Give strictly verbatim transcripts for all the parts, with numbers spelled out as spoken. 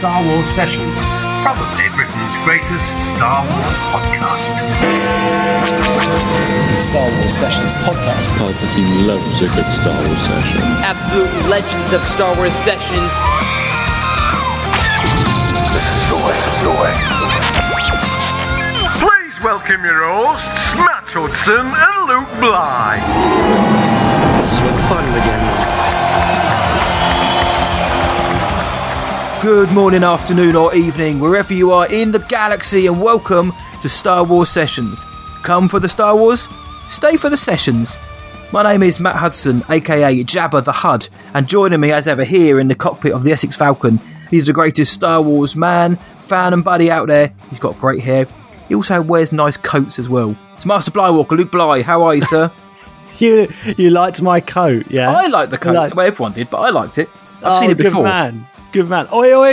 Star Wars Sessions, probably Britain's greatest Star Wars podcast. The Star Wars Sessions podcast. Palpatine loves a good Star Wars session. Absolute legends of Star Wars Sessions. This is the way, the way. Please welcome your hosts, Matt Hudson and Luke Bly. This is when fun begins. Good morning, afternoon or evening, wherever you are in the galaxy, and welcome to Star Wars Sessions. Come for the Star Wars, stay for the sessions. My name is Matt Hudson, aka Jabba the Hutt, and joining me as ever here in the cockpit of the Essex Falcon, he's the greatest Star Wars man, fan and buddy out there. He's got great hair. He also wears nice coats as well. It's Master Blywalker, Luke Bly. How are you, sir? you you liked my coat, yeah? I liked the coat. Like... Well, everyone did, but I liked it. I've oh, seen it before. Good man. Good man. Oi, oi,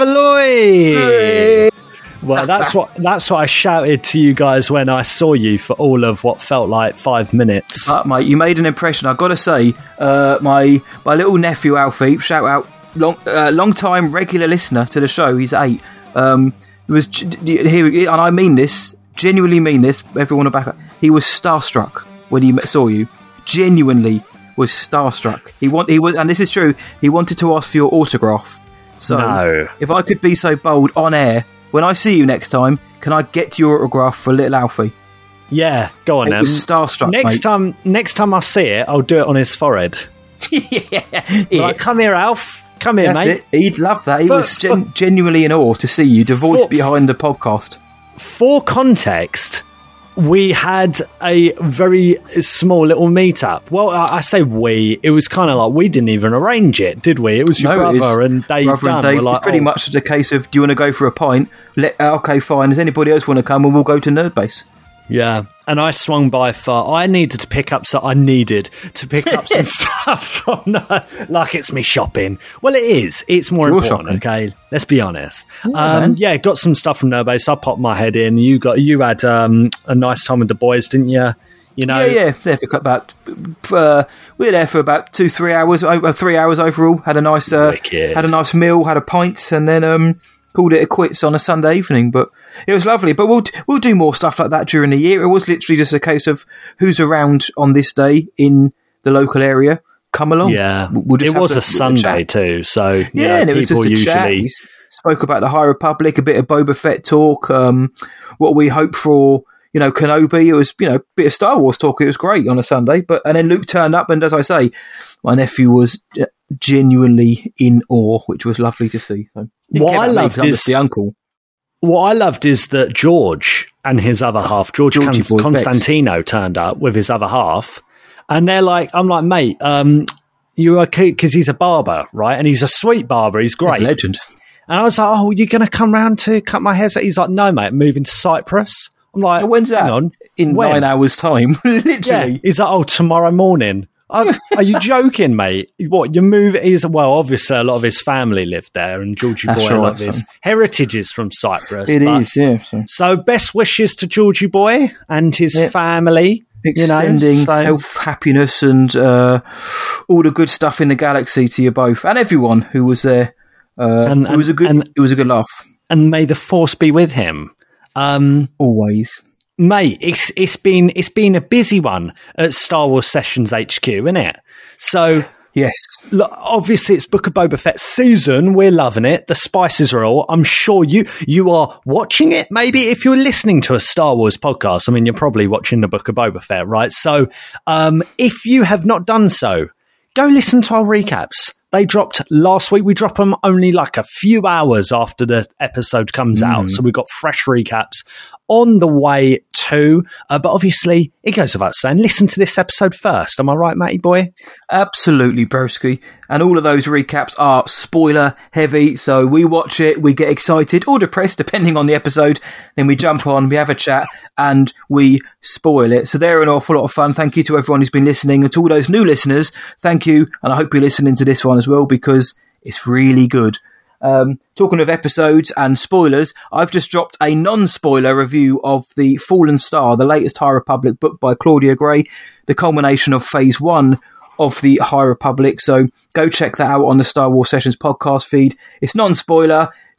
Savaloy! Well, that's what that's what I shouted to you guys when I saw you for all of what felt like five minutes. Uh, mate, you made an impression. I've got to say, uh, my my little nephew Alfie, shout out, long uh, long time regular listener to the show. He's eight. Um, it was here, and I mean this, genuinely mean this. Everyone back up. He was starstruck when he saw you. Genuinely was starstruck. He want he was, and this is true. He wanted to ask for your autograph. So, no. If I could be so bold on air, when I see you next time, can I get your autograph for little Alfie? Yeah, go on it then. Was starstruck, next mate. time, next time I see it, I'll do it on his forehead. yeah, like, come here, Alf. Come here, That's mate. It. He'd love that. He for, was gen- for, genuinely in awe to see you, the voice for, behind the podcast. For context, we had a very small little meetup. Well, I say we. It was kind of like we didn't even arrange it, did we? It was your no, brother and Dave brother Dunn. And Dave. Like, it's pretty oh. much the case of, do you want to go for a pint? Let, okay, fine. Does anybody else want to come? And we'll go to Nerdbase. Yeah, and I swung by for. I needed to pick up. So I needed to pick up some stuff from. No, like it's me shopping. Well, it is. It's more It's important. Okay, let's be honest. Yeah, um, yeah, got some stuff from Nerdbase. I popped my head in. You got. You had um, a nice time with the boys, didn't you? You know. Yeah, yeah. There for about. Uh, we were there for about two, three hours. Uh, three hours overall. Had a nice. Uh, had a nice meal. Had a pint, and then um, called it a quits on a Sunday evening. But it was lovely. But we'll we'll do more stuff like that during the year. It was literally just a case of who's around on this day in the local area. Come along. Yeah, we'll just it was to, a Sunday too, so you yeah, know, and it was people just a chat. usually We spoke about the High Republic, a bit of Boba Fett talk, um, what we hope for. You know, Kenobi. It was, you know, a bit of Star Wars talk. It was great on a Sunday. But and then Luke turned up, and as I say, my nephew was genuinely in awe, which was lovely to see. So what I loved is the uncle. What I loved is that George and his other half, George Georgie Con- boy, Constantino, Bex. turned up with his other half, and they're like, I'm like, mate, um, you okay? Because he's a barber, right? And he's a sweet barber. He's great, He's a legend. And I was like, oh, you're going to come round to cut my hair? He's like, no, mate, I'm moving to Cyprus. I'm like, so when's that? Hang on. In when? nine hours' time, literally. Yeah. He's like, oh, tomorrow morning. Oh, are you joking, mate? What, you move? He's, well, obviously, a lot of his family lived there, and Georgie That's Boy, right, a lot of his son. heritage is from Cyprus. It but, is, yeah. So, so best wishes to Georgie Boy and his yeah. family. Extending you know, so. health, happiness, and uh, all the good stuff in the galaxy to you both, and everyone who was there. Uh, and, it was a good. And, it was a good laugh. And may the force be with him. Um, Always. Mate, it's it's been it's been a busy one at Star Wars Sessions H Q, isn't it? So yes, look, obviously it's Book of Boba Fett season. We're loving it. The spices are all. I'm sure you you are watching it. Maybe if you're listening to a Star Wars podcast, I mean, you're probably watching the Book of Boba Fett, right? So, um, if you have not done so, go listen to our recaps. They dropped last week. We drop them only like a few hours after the episode comes mm. out. So we've got fresh recaps on the way too. Uh, but obviously, it goes without saying, listen to this episode first. Am I right, Matty boy? Absolutely, broski. And all of those recaps are spoiler heavy. So we watch it, we get excited or depressed, depending on the episode. Then we jump on, we have a chat, and we spoil it. So they're an awful lot of fun. Thank you to everyone who's been listening, and to all those new listeners, thank you. And I hope you're listening to this one as well, because it's really good. Um, talking of episodes and spoilers, I've just dropped a non-spoiler review of The Fallen Star, the latest High Republic book by Claudia Gray, the culmination of phase one of the High Republic. So go check that out on the Star Wars Sessions podcast feed. It's non-spoiler,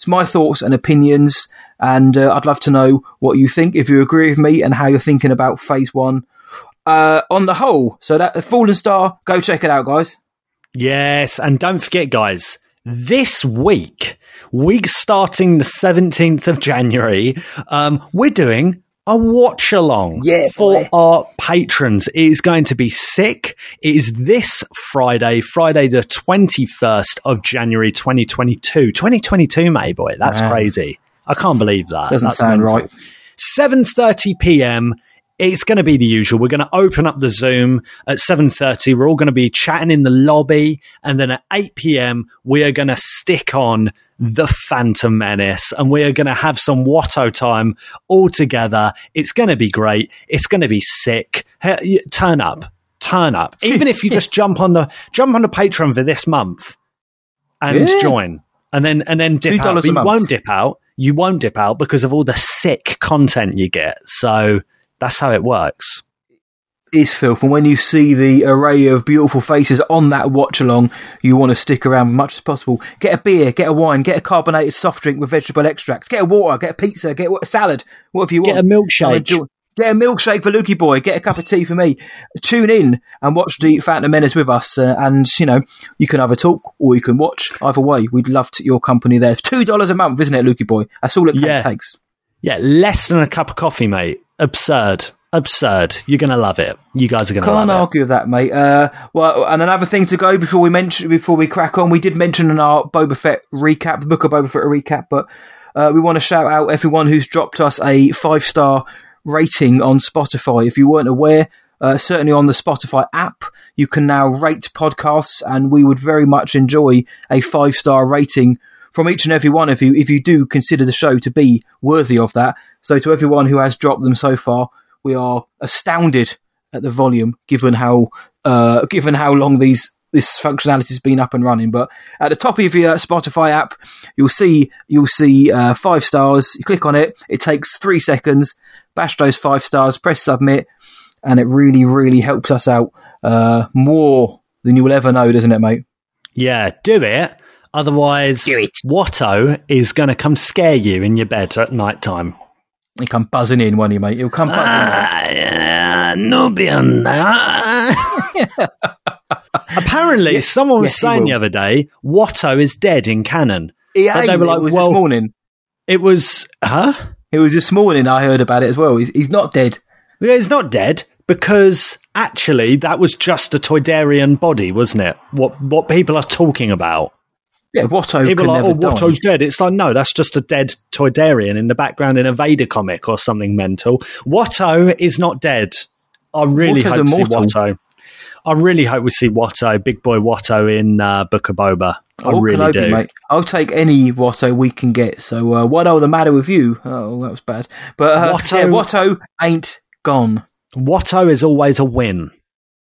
It's my thoughts and opinions, and uh, I'd love to know what you think, if you agree with me, and how you're thinking about Phase One uh, on the whole. So that the Fallen Star, go check it out, guys. Yes, and don't forget, guys, this week, week starting the seventeenth of January, um, we're doing a watch along yeah, for boy. our patrons. It is going to be sick. It is this Friday, Friday the twenty-first of January, twenty twenty-two. twenty twenty-two, mate, boy. That's Man. crazy. I can't believe that. Doesn't That's sound mental. right. seven thirty p.m. It's going to be the usual. We're going to open up the Zoom at seven thirty. We're all going to be chatting in the lobby. And then at eight p.m., we are going to stick on The Phantom Menace. And we are going to have some Watto time all together. It's going to be great. It's going to be sick. Hey, turn up. Turn up. Even if you just jump on the jump on the Patreon for this month and Yeah. join. And then and then dip two dollars out. But a you month. won't dip out. You won't dip out because of all the sick content you get. So that's how it works. Is filth, and when you see the array of beautiful faces on that watch along, you want to stick around as much as possible. Get a beer, get a wine, get a carbonated soft drink with vegetable extracts, get a water, get a pizza, get a salad, whatever you want. Get a milkshake. Enjoy- Get a milkshake for Lukey Boy. Get a cup of tea for me. Tune in and watch the Phantom Menace with us, uh, and you know you can either talk or you can watch. Either way, we'd love to, your company there. It's two dollars a month, isn't it, Lukey Boy? That's all it Yeah. takes. Yeah, less than a cup of coffee, mate. Absurd. Absurd. You're going to love it. You guys are going to love Can't it. argue with that, mate. Uh, well, and another thing to go before we mention before we crack on, we did mention in our Boba Fett recap, the Book of Boba Fett recap, but uh, we want to shout out everyone who's dropped us a five star rating on Spotify. If you weren't aware, uh, certainly on the Spotify app, you can now rate podcasts, and we would very much enjoy a five star rating from each and every one of you if you do consider the show to be worthy of that. So to everyone who has dropped them so far, we are astounded at the volume, given how uh, given how long these this functionality has been up and running. But at the top of your Spotify app, you'll see you'll see uh, five stars. You click on it. It takes three seconds. Bash those five stars. Press submit, and it really, really helps us out uh, more than you will ever know, doesn't it, mate? Yeah, do it. Otherwise, Watto is going to come scare you in your bed at night time. He'll come buzzing in, won't he, mate? He'll come buzzing Ah, yeah, no beyond that. Apparently, Yes, someone was yes, he saying will. the other day, Watto is dead in canon. in. But they were like, it was well, this morning. It was, huh? It was this morning I heard about it as well. He's, he's not dead. Yeah, he's not dead because actually that was just a Toydarian body, wasn't it? What what people are talking about. Yeah, Watto People could are like, never oh, die. Watto's dead. It's like, no, that's just a dead Toydarian in the background in a Vader comic or something mental. Watto is not dead. I really Watto's hope to see immortal. Watto. I really hope we see Watto, Big Boy Watto in uh, Book of Boba. I Oh, really Kenobi, do. mate. I'll take any Watto we can get. So, uh, what are the matter with you? Oh, that was bad. But uh, Watto- yeah, Watto ain't gone. Watto is always a win.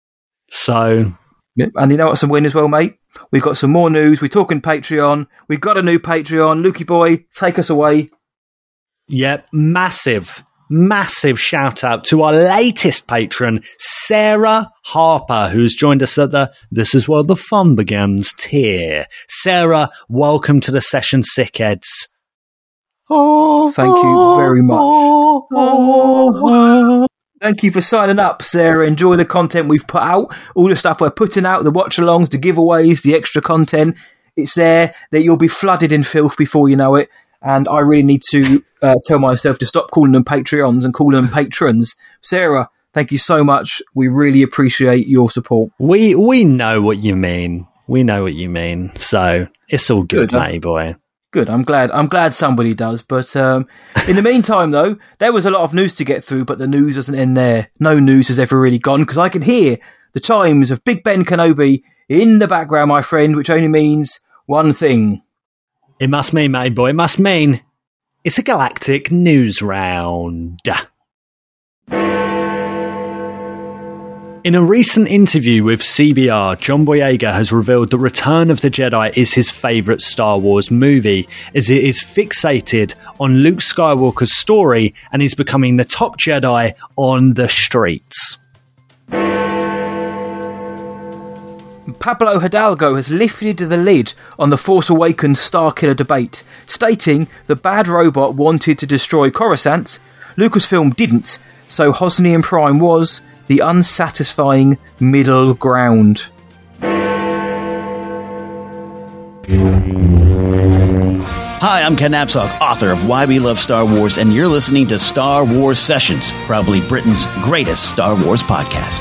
So, Yep. And you know what's a win as well, mate? We've got some more news. We're talking Patreon. We've got a new Patreon. Lukey Boy, take us away. yeah, massive, massive shout out to our latest patron, Sarah Harper, who's joined us at the This Is Where the Fun Begins tier. Sarah, welcome to the session, Sickheads. Oh, Thank you very much. Thank you for signing up, Sarah. Enjoy the content we've put out, all the stuff we're putting out, the watch-alongs, the giveaways, the extra content. It's there that you'll be flooded in filth before you know it. And I really need to uh, tell myself to stop calling them Patreons and call them patrons. Sarah, thank you so much. We really appreciate your support. We we know what you mean. We know what you mean. So it's all good, Good, huh? mate, boy. Good. I'm glad. I'm glad somebody does. But um, in the meantime, though, there was a lot of news to get through, but the news doesn't end there. No news has ever really gone because I can hear the chimes of Big Ben Kenobi in the background, my friend, which only means one thing. It must mean, mate, boy. It must mean it's a galactic news round. In a recent interview with C B R, John Boyega has revealed that Return of the Jedi is his favourite Star Wars movie, as it is fixated on Luke Skywalker's story and is becoming the top Jedi on the streets. Pablo Hidalgo has lifted the lid on the Force Awakens Starkiller debate, stating the bad robot wanted to destroy Coruscant, Lucasfilm didn't, so Hosnian Prime was the unsatisfying middle ground. Hi, I'm Ken Napzok, author of Why We Love Star Wars, and you're listening to Star Wars Sessions, probably Britain's greatest Star Wars podcast.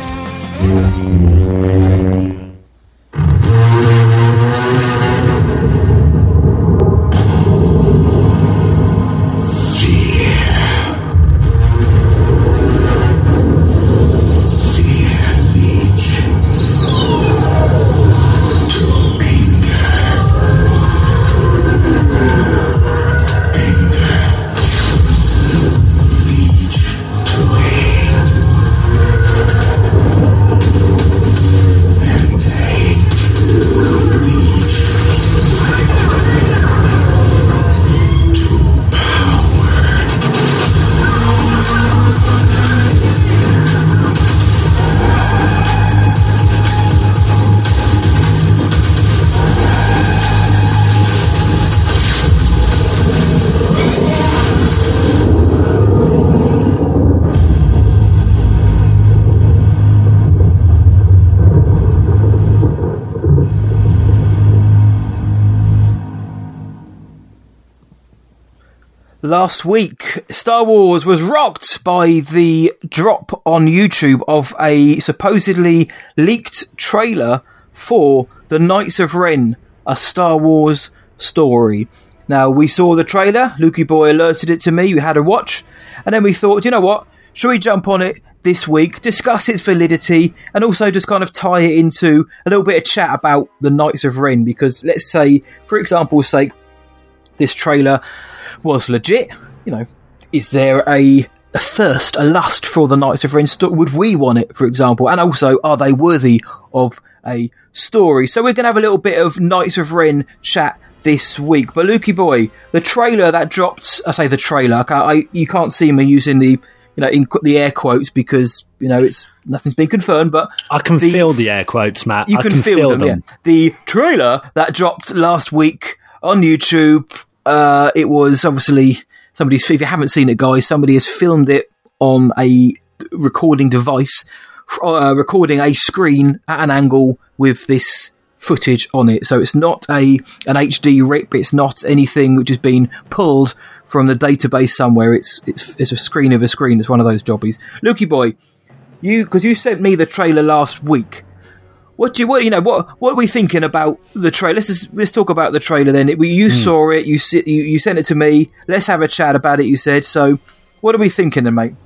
Last week, Star Wars was rocked by the drop on YouTube of a supposedly leaked trailer for The Knights of Ren, a Star Wars story. Now, we saw the trailer, Lukey Boy alerted it to me, we had a watch, and then we thought, you know what, should we jump on it this week, discuss its validity, and also just kind of tie it into a little bit of chat about The Knights of Ren, because let's say, for example's sake, this trailer was legit. You know, is there a, a thirst, a lust for the Knights of Ren? Would we want it, for example? And also, are they worthy of a story? So we're going to have a little bit of Knights of Ren chat this week. But Lukey Boy, the trailer that dropped, I say the trailer, I, I, you can't see me using the, you know, in the air quotes because, you know, it's nothing's been confirmed, but I can the, feel the air quotes, Matt. You I can, can feel, feel them, them. Yeah. The trailer that dropped last week on YouTube, Uh, it was obviously somebody's, if you haven't seen it, guys, somebody has filmed it on a recording device, uh, recording a screen at an angle with this footage on it. So it's not a an H D rip, it's not anything which has been pulled from the database somewhere. It's it's, it's a screen of a screen. It's one of those jobbies. Lukey Boy, you because you sent me the trailer last week. What do you, what you know? What what are we thinking about the trailer? Let's just, let's talk about the trailer then. It, you mm. saw it. You, you you sent it to me. Let's have a chat about it. You said so. What are we thinking then, mate?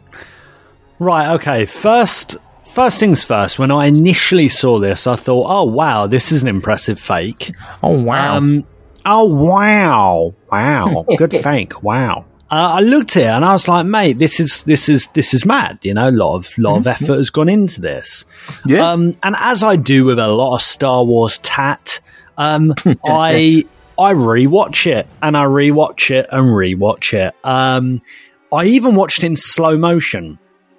Right. Okay. First, first things first. When I initially saw this, I thought, "Oh wow, this is an impressive fake." Oh wow. Um, oh wow, wow, good fake. Wow. Uh, I looked at it and I was like, mate, this is this is this is mad. You know, a lot of lot of effort has gone into this. Yeah. Um, and as I do with a lot of Star Wars tat, um, I I rewatch it and I rewatch it and rewatch it. Um, I even watched it in slow motion.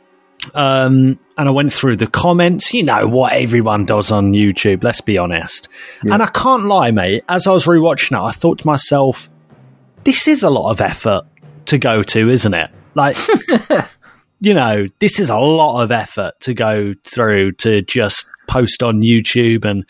Um, and I went through the comments. You know what everyone does on YouTube. Let's be honest. Yeah. And I can't lie, mate. As I was rewatching it, I thought to myself, this is a lot of effort to go to, isn't it? Like, you know, this is a lot of effort to go through to just post on YouTube and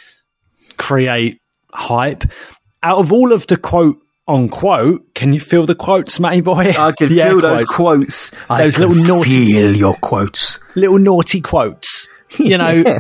create hype. Out of all of the quote unquote, can you feel the quotes, Matty Boy? I can yeah, feel those quotes. I those can little naughty, feel your quotes. Little naughty quotes. You know, yeah.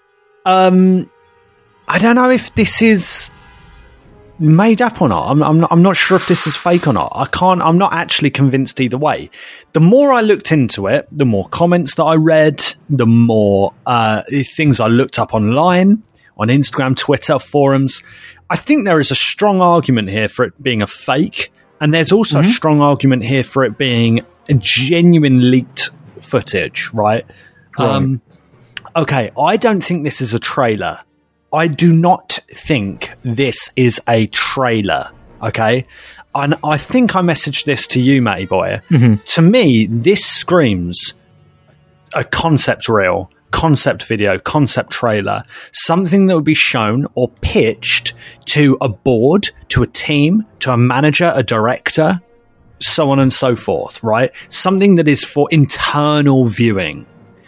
um, I don't know if this is made up or not. I'm, I'm not. I'm not sure if this is fake or not. I can't. I'm not actually convinced either way. The more I looked into it, the more comments that I read, the more uh, things I looked up online, on Instagram, Twitter, forums. I think there is a strong argument here for it being a fake, and there's also mm-hmm. a strong argument here for it being a genuine leaked footage. Right? right. Um, okay. I don't think this is a trailer. I do not think this is a trailer, okay? And I think I messaged this to you, Matty Boy. Mm-hmm. To me, this screams a concept reel concept video, concept trailer, something that would be shown or pitched to a board, to a team, to a manager, a director, so on and so forth, right? Something that is for internal viewing.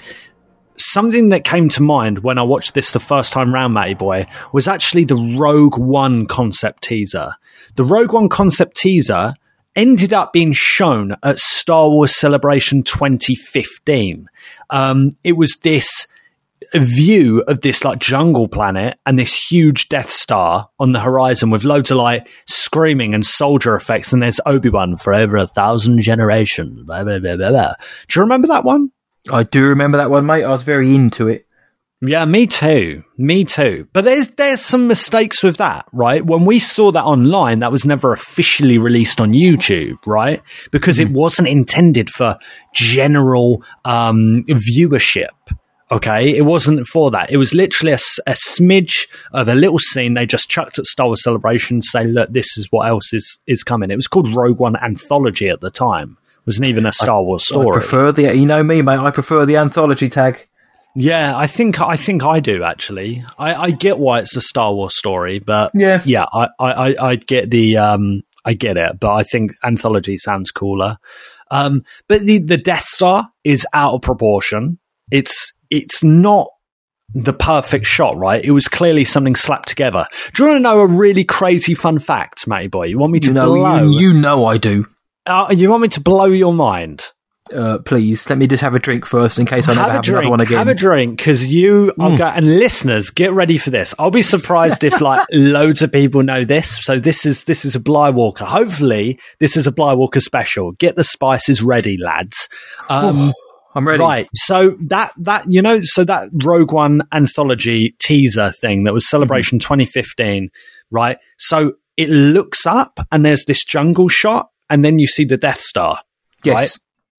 Something that came to mind when I watched this the first time round, Matty Boy, was actually the Rogue One concept teaser. The Rogue One concept teaser ended up being shown at Star Wars Celebration twenty fifteen. Um, it was this view of this like jungle planet and this huge Death Star on the horizon with loads of like screaming and soldier effects, and there's Obi-Wan for over a thousand generations. Blah, blah, blah, blah, blah. Do you remember that one? I do remember that one, mate. I was very into it. Yeah, me too. Me too. But there's there's some mistakes with that, right? When we saw that online, that was never officially released on YouTube, right? Because mm. it wasn't intended for general um, viewership. Okay, it wasn't for that. It was literally a, a smidge of a little scene they just chucked at Star Wars Celebration to say, look, this is what else is, is coming. It was called Rogue One Anthology at the time. It wasn't even a Star I, Wars story. I prefer the, you know me, mate, I prefer the anthology tag. Yeah, I think I think I do, actually. I, I get why it's a Star Wars story, but yeah, yeah I, I, I get the um, I get it, but I think anthology sounds cooler. Um, but the, the Death Star is out of proportion. It's it's not the perfect shot, right? It was clearly something slapped together. Do you want to know a really crazy fun fact, Matty Boy? You want me to you know, blow? You, you know I do. Uh, you want me to blow your mind? Uh, please, let me just have a drink first in case I never have, have another one again. Have a drink, because you mm. are going, and listeners, get ready for this. I'll be surprised if like loads of people know this. So this is this is a Blywalker. Hopefully, this is a Blywalker special. Get the spices ready, lads. Um, I'm ready. Right. So that that you know, so that Rogue One anthology teaser thing that was Celebration mm-hmm. twenty fifteen, right? So it looks up and there's this jungle shot, and then you see the Death Star. Yes. Right?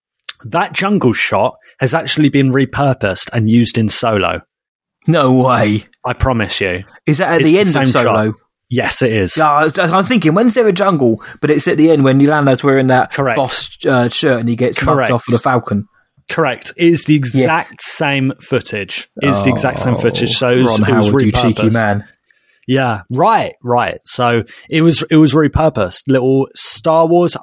That jungle shot has actually been repurposed and used in Solo. No way. I promise you. Is that at it's the end the of Solo? Shot. Yes, it is. Yeah, I was, I'm thinking, when's there a jungle? But it's at the end when Lando's wearing that Correct. boss uh, shirt and he gets Correct. knocked off with a Falcon. Correct. It is the exact yeah. same footage. It is oh, the exact same footage. So it was, Ron it was Howard, repurposed. You cheeky man. Yeah, right, right. So it was it was repurposed. Little Star Wars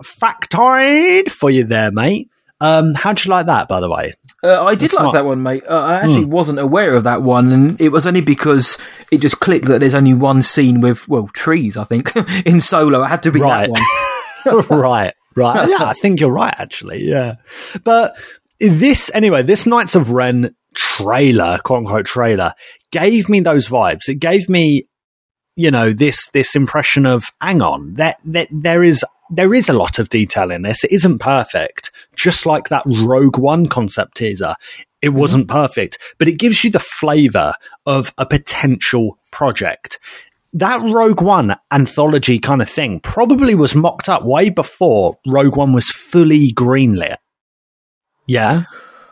factoid for you there, mate. Um, how'd you like that, by the way? Uh, I did That's like not... that one, mate. Uh, I actually mm. wasn't aware of that one, and it was only because it just clicked that there's only one scene with, well, trees, I think, in Solo. It had to be right. that one. right, right. Yeah, I think you're right, actually, yeah. But this, anyway, this Knights of Ren trailer, quote-unquote trailer, gave me those vibes. It gave me, you know, this this impression of, hang on, that, that there is... There is a lot of detail in this. It isn't perfect. Just like that Rogue One concept teaser. It mm-hmm. wasn't perfect, but it gives you the flavor of a potential project. That Rogue One anthology kind of thing probably was mocked up way before Rogue One was fully greenlit. Yeah?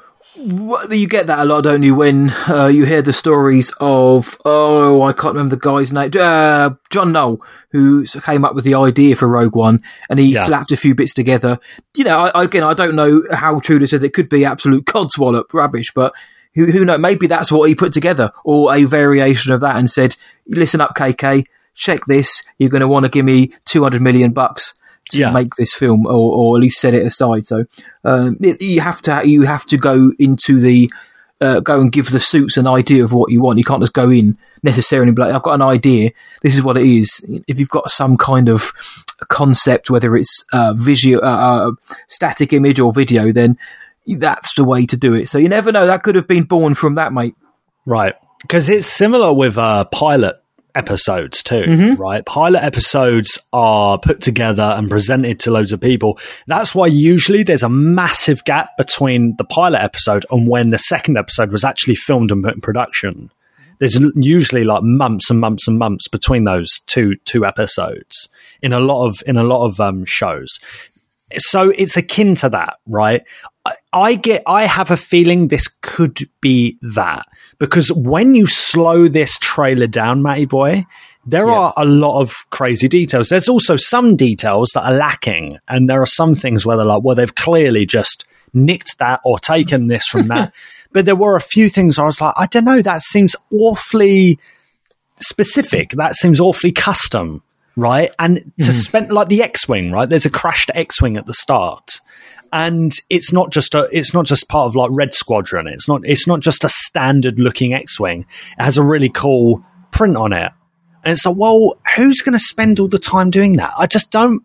You get that a lot, don't you, when uh, you hear the stories of, oh, I can't remember the guy's name, uh, John Knoll, who came up with the idea for Rogue One, and he yeah. slapped a few bits together. You know, I, again, I don't know how true this is. It could be absolute codswallop rubbish, but who, who knows? Maybe that's what he put together, or a variation of that, and said, listen up, K K, check this. You're going to want to give me two hundred million bucks. To yeah. make this film, or, or at least set it aside. So um, it, you have to you have to go into the uh, go and give the suits an idea of what you want. You can't just go in necessarily and be like, I've got an idea. This is what it is. If you've got some kind of concept, whether it's uh, visual, uh, uh, static image or video, then that's the way to do it. So you never know. That could have been born from that, mate. Right, because it's similar with uh, pilot episodes too, mm-hmm. right? Pilot episodes are put together and presented to loads of people. That's why usually there's a massive gap between the pilot episode and when the second episode was actually filmed and put in production. There's usually like months and months and months between those two two episodes in a lot of in a lot of um, shows. So it's akin to that, right? I, I get, I have a feeling this could be that, because when you slow this trailer down, Matty Boy, there yeah. are a lot of crazy details. There's also some details that are lacking, and there are some things where they're like, well, they've clearly just nicked that or taken this from that. But there were a few things I was like, I don't know, that seems awfully specific. That seems awfully custom, right? And mm. to spend like the X-Wing, right? There's a crashed X-Wing at the start. And it's not just a, it's not just part of like Red Squadron. It's not, it's not just a standard looking X-Wing. It has a really cool print on it. And it's like, well, who's going to spend all the time doing that? I just don't,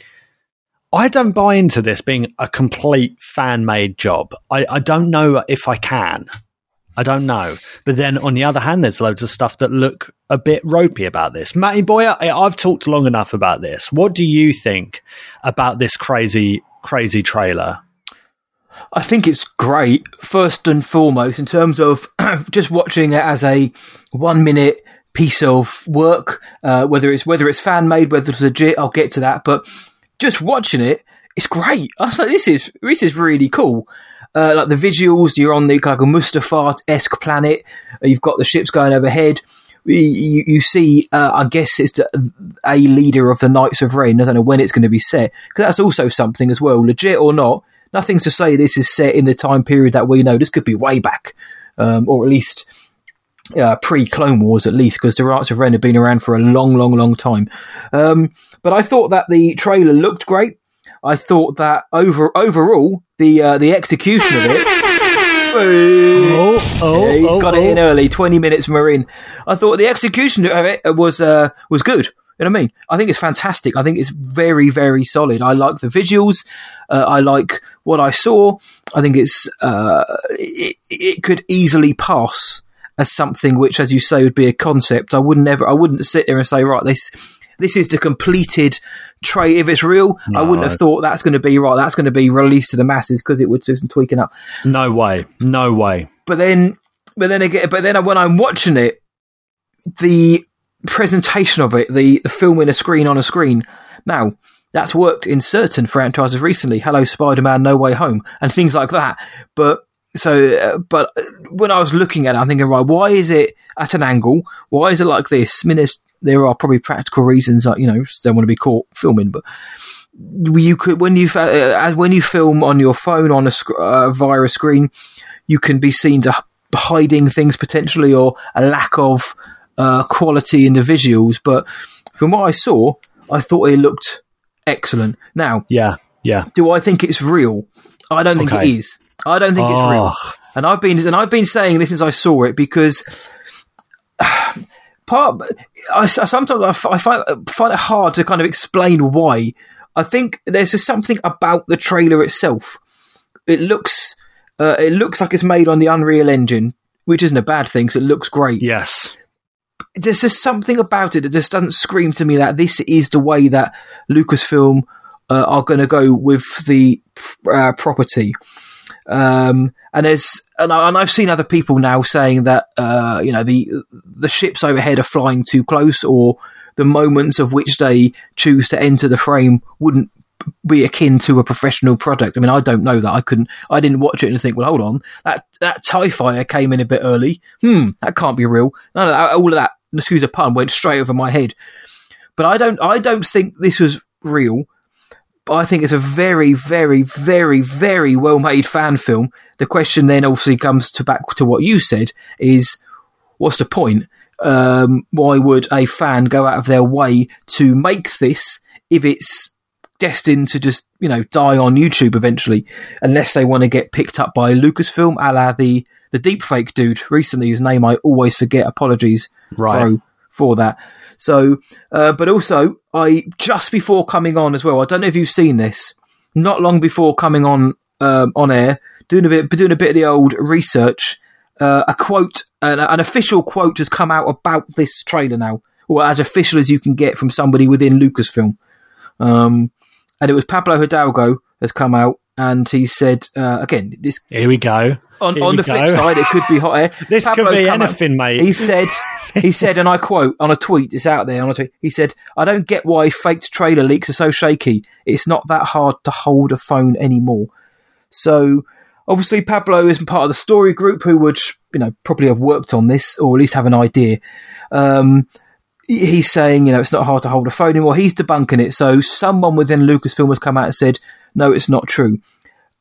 I don't buy into this being a complete fan-made job. I, I don't know if I can. I don't know. But then on the other hand, there's loads of stuff that look a bit ropey about this. Matty Boy, I, I've talked long enough about this. What do you think about this crazy crazy trailer? I think it's great, first and foremost, in terms of just watching it as a one minute piece of work, uh, whether it's whether it's fan made, whether it's legit, I'll get to that. But just watching it, it's great. I was like, this is this is really cool. Uh, like the visuals, you're on the like a Mustafar-esque planet. You've got the ships going overhead. You, you see, uh, I guess it's a leader of the Knights of Ren. I don't know when it's going to be set, because that's also something as well, legit or not. Nothing's to say this is set in the time period that we know. This could be way back, um, or at least uh, pre-Clone Wars, at least, because the Knights of Ren have been around for a long, long, long time. Um, but I thought that the trailer looked great. I thought that over overall, the uh, the execution of it. Oh, oh, yeah, oh, got oh. it in early, twenty minutes we're in. I thought the execution of it was uh, was good. You know what I mean? I think it's fantastic. I think it's very, very solid. I like the visuals. Uh, I like what I saw. I think it's uh, it, it could easily pass as something which, as you say, would be a concept. I wouldn't ever. I wouldn't sit there and say, right, this this is the completed tray. If it's real, no. I wouldn't have thought that's going to be right. That's going to be released to the masses, because it would do some tweaking up. No way. No way. But then, but then again, but then when I'm watching it, the presentation of it, the, the filming a screen on a screen. Now, that's worked in certain franchises recently. Hello, Spider-Man, No Way Home, and things like that. But so, uh, but when I was looking at it, I'm thinking, right, why is it at an angle? Why is it like this? I mean, there's, there are probably practical reasons, like, you know, just don't want to be caught filming, but you could, when you, uh, when you film on your phone on a sc- uh, via a screen, you can be seen to hiding things potentially, or a lack of uh, quality in the visuals. But from what I saw, I thought it looked excellent. Now, yeah, yeah. Do I think it's real? I don't think okay. it is. I don't think oh. it's real. And I've been and I've been saying this since I saw it, because uh, part I, I sometimes I, f- I find find it hard to kind of explain why. I think there's just something about the trailer itself. It looks uh, it looks like it's made on the Unreal Engine, which isn't a bad thing, because it looks great. Yes. There's just something about it that just doesn't scream to me that this is the way that Lucasfilm uh, are going to go with the uh, property. Um, and there's, and, I, and I've seen other people now saying that, uh, you know, the, the ships overhead are flying too close, or the moments of which they choose to enter the frame wouldn't be akin to a professional product. I mean, I don't know that. I couldn't, I didn't watch it and think, well, hold on, that, that TIE Fighter came in a bit early. Hmm, that can't be real. None of that, all of that, excuse a pun, went straight over my head. But I don't, I don't think this was real. But I think it's a very, very, very, very well-made fan film. The question then obviously comes to back to what you said, is what's the point? Um, why would a fan go out of their way to make this if it's destined to just, you know, die on YouTube eventually, unless they want to get picked up by Lucasfilm, a la the, the deepfake dude recently, whose name I always forget. Apologies, right. bro, for that. So, uh, but also, I, just before coming on as well, I don't know if you've seen this, not long before coming on, um, on air, doing a bit, doing a bit of the old research, uh, a quote, an, an official quote has come out about this trailer now, or as official as you can get from somebody within Lucasfilm. Um, and it was Pablo Hidalgo has come out, and he said, uh, again, this. Here we go. On, Here on the go. flip side, it could be hot air. This Pablo's could be come anything, out, mate. He said, he said, and I quote on a tweet, it's out there on a tweet, he said, I don't get why faked trailer leaks are so shaky. It's not that hard to hold a phone anymore. So, obviously, Pablo is part of the story group who would, you know, probably have worked on this, or at least have an idea. Um, he's saying, you know, it's not hard to hold a phone anymore. He's debunking it. So, someone within Lucasfilm has come out and said, no, it's not true.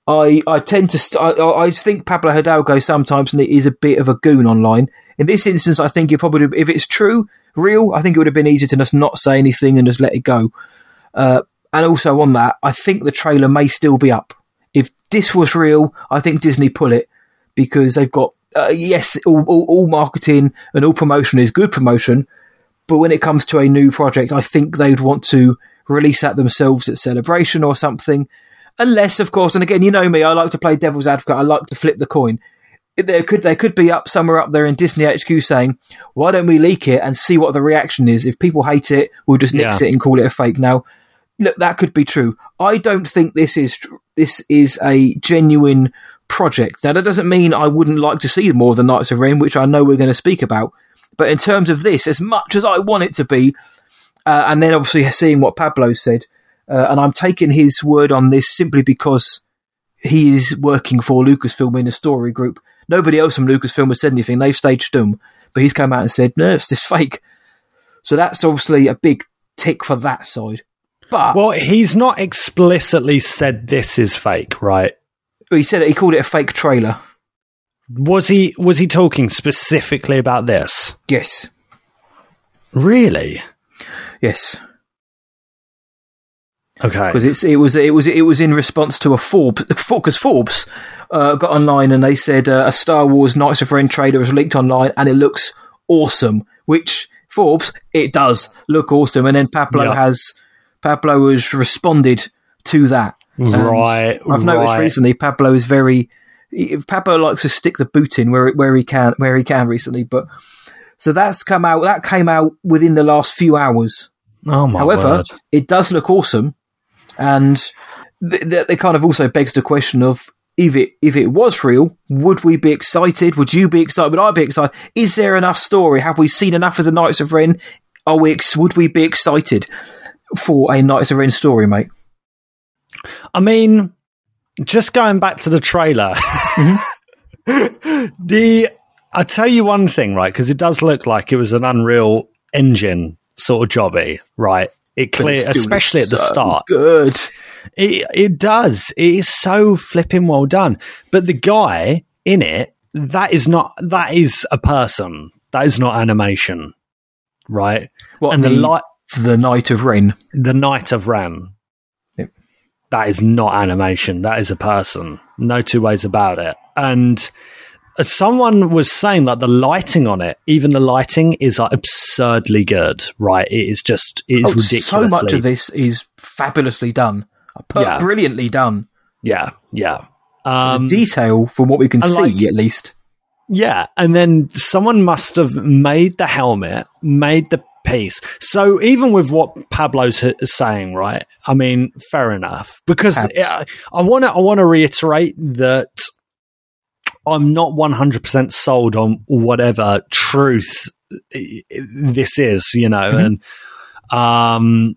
I, I tend to st- I, I think Pablo Hidalgo sometimes is a bit of a goon online. In this instance, I think it probably, if it's true, real, I think it would have been easier to just not say anything and just let it go. Uh, and also on that, I think the trailer may still be up. If this was real, I think Disney pull it, because they've got, uh, yes, all, all, all marketing and all promotion is good promotion, but when it comes to a new project, I think they'd want to release that themselves at Celebration or something. Unless, of course, and again, you know me, I like to play devil's advocate, I like to flip the coin. There could they could be up somewhere up there in Disney H Q saying, why don't we leak it and see what the reaction is? If people hate it, we'll just nix Yeah. it and call it a fake. Now, look, that could be true. I don't think this is tr- this is a genuine project. Now, that doesn't mean I wouldn't like to see more of the Knights of Ren, which I know we're going to speak about. But in terms of this, as much as I want it to be, uh, and then obviously seeing what Pablo said, uh, and I'm taking his word on this simply because he is working for Lucasfilm in a story group. Nobody else from Lucasfilm has said anything. They've stayed stum. But he's come out and said, no, it's this fake. So that's obviously a big tick for that side. But Well, he's not explicitly said this is fake, right? he said it, he called it a fake trailer. Was he was he talking specifically about this? Yes. Really? Yes. Okay. Because it's it was it was it was in response to a Forbes because Forbes uh, got online and they said uh, a Star Wars Knights of Ren trailer was leaked online and it looks awesome. Which Forbes, it does look awesome. And then Pablo Yeah. has Pablo has responded to that. And Right, I've noticed right. recently Pablo is very he- Pablo likes to stick the boot in where where he can where he can recently. But so that's come out that came out within the last few hours. Oh my However, word. it does look awesome, and th- th- it kind of also begs the question of if it if it was real, would we be excited? Would you be excited? Would I be excited? Is there enough story? Have we seen enough of the Knights of Ren? Are we? Ex- would we be excited for a Knights of Ren story, mate? I mean, just going back to the trailer, the I'll tell you one thing, right? Because it does look like it was an Unreal Engine sort of jobby, right? It But it clear, still especially at looks the so start. Good. It it does. It is so flipping well done. But the guy in it, that is not that is a person. That is not animation, right? What and the the light, the Knight of Ren? the Knight of Ren. Yep. That is not animation. That is a person. No two ways about it. And as someone was saying, like the lighting on it, even the lighting is like absurdly good, right? It is just, it is Oh, ridiculously. so much of this is fabulously done, Per- Yeah. brilliantly done. Yeah, yeah. Um, Detail from what we can and see, like- at least. Yeah, and then someone must have made the helmet, made the piece. So even with what Pablo's h- saying, right? I mean, fair enough. Because Perhaps. uh, I want to, I want to reiterate that I'm not one hundred percent sold on whatever truth this is, you know, Mm-hmm. and um.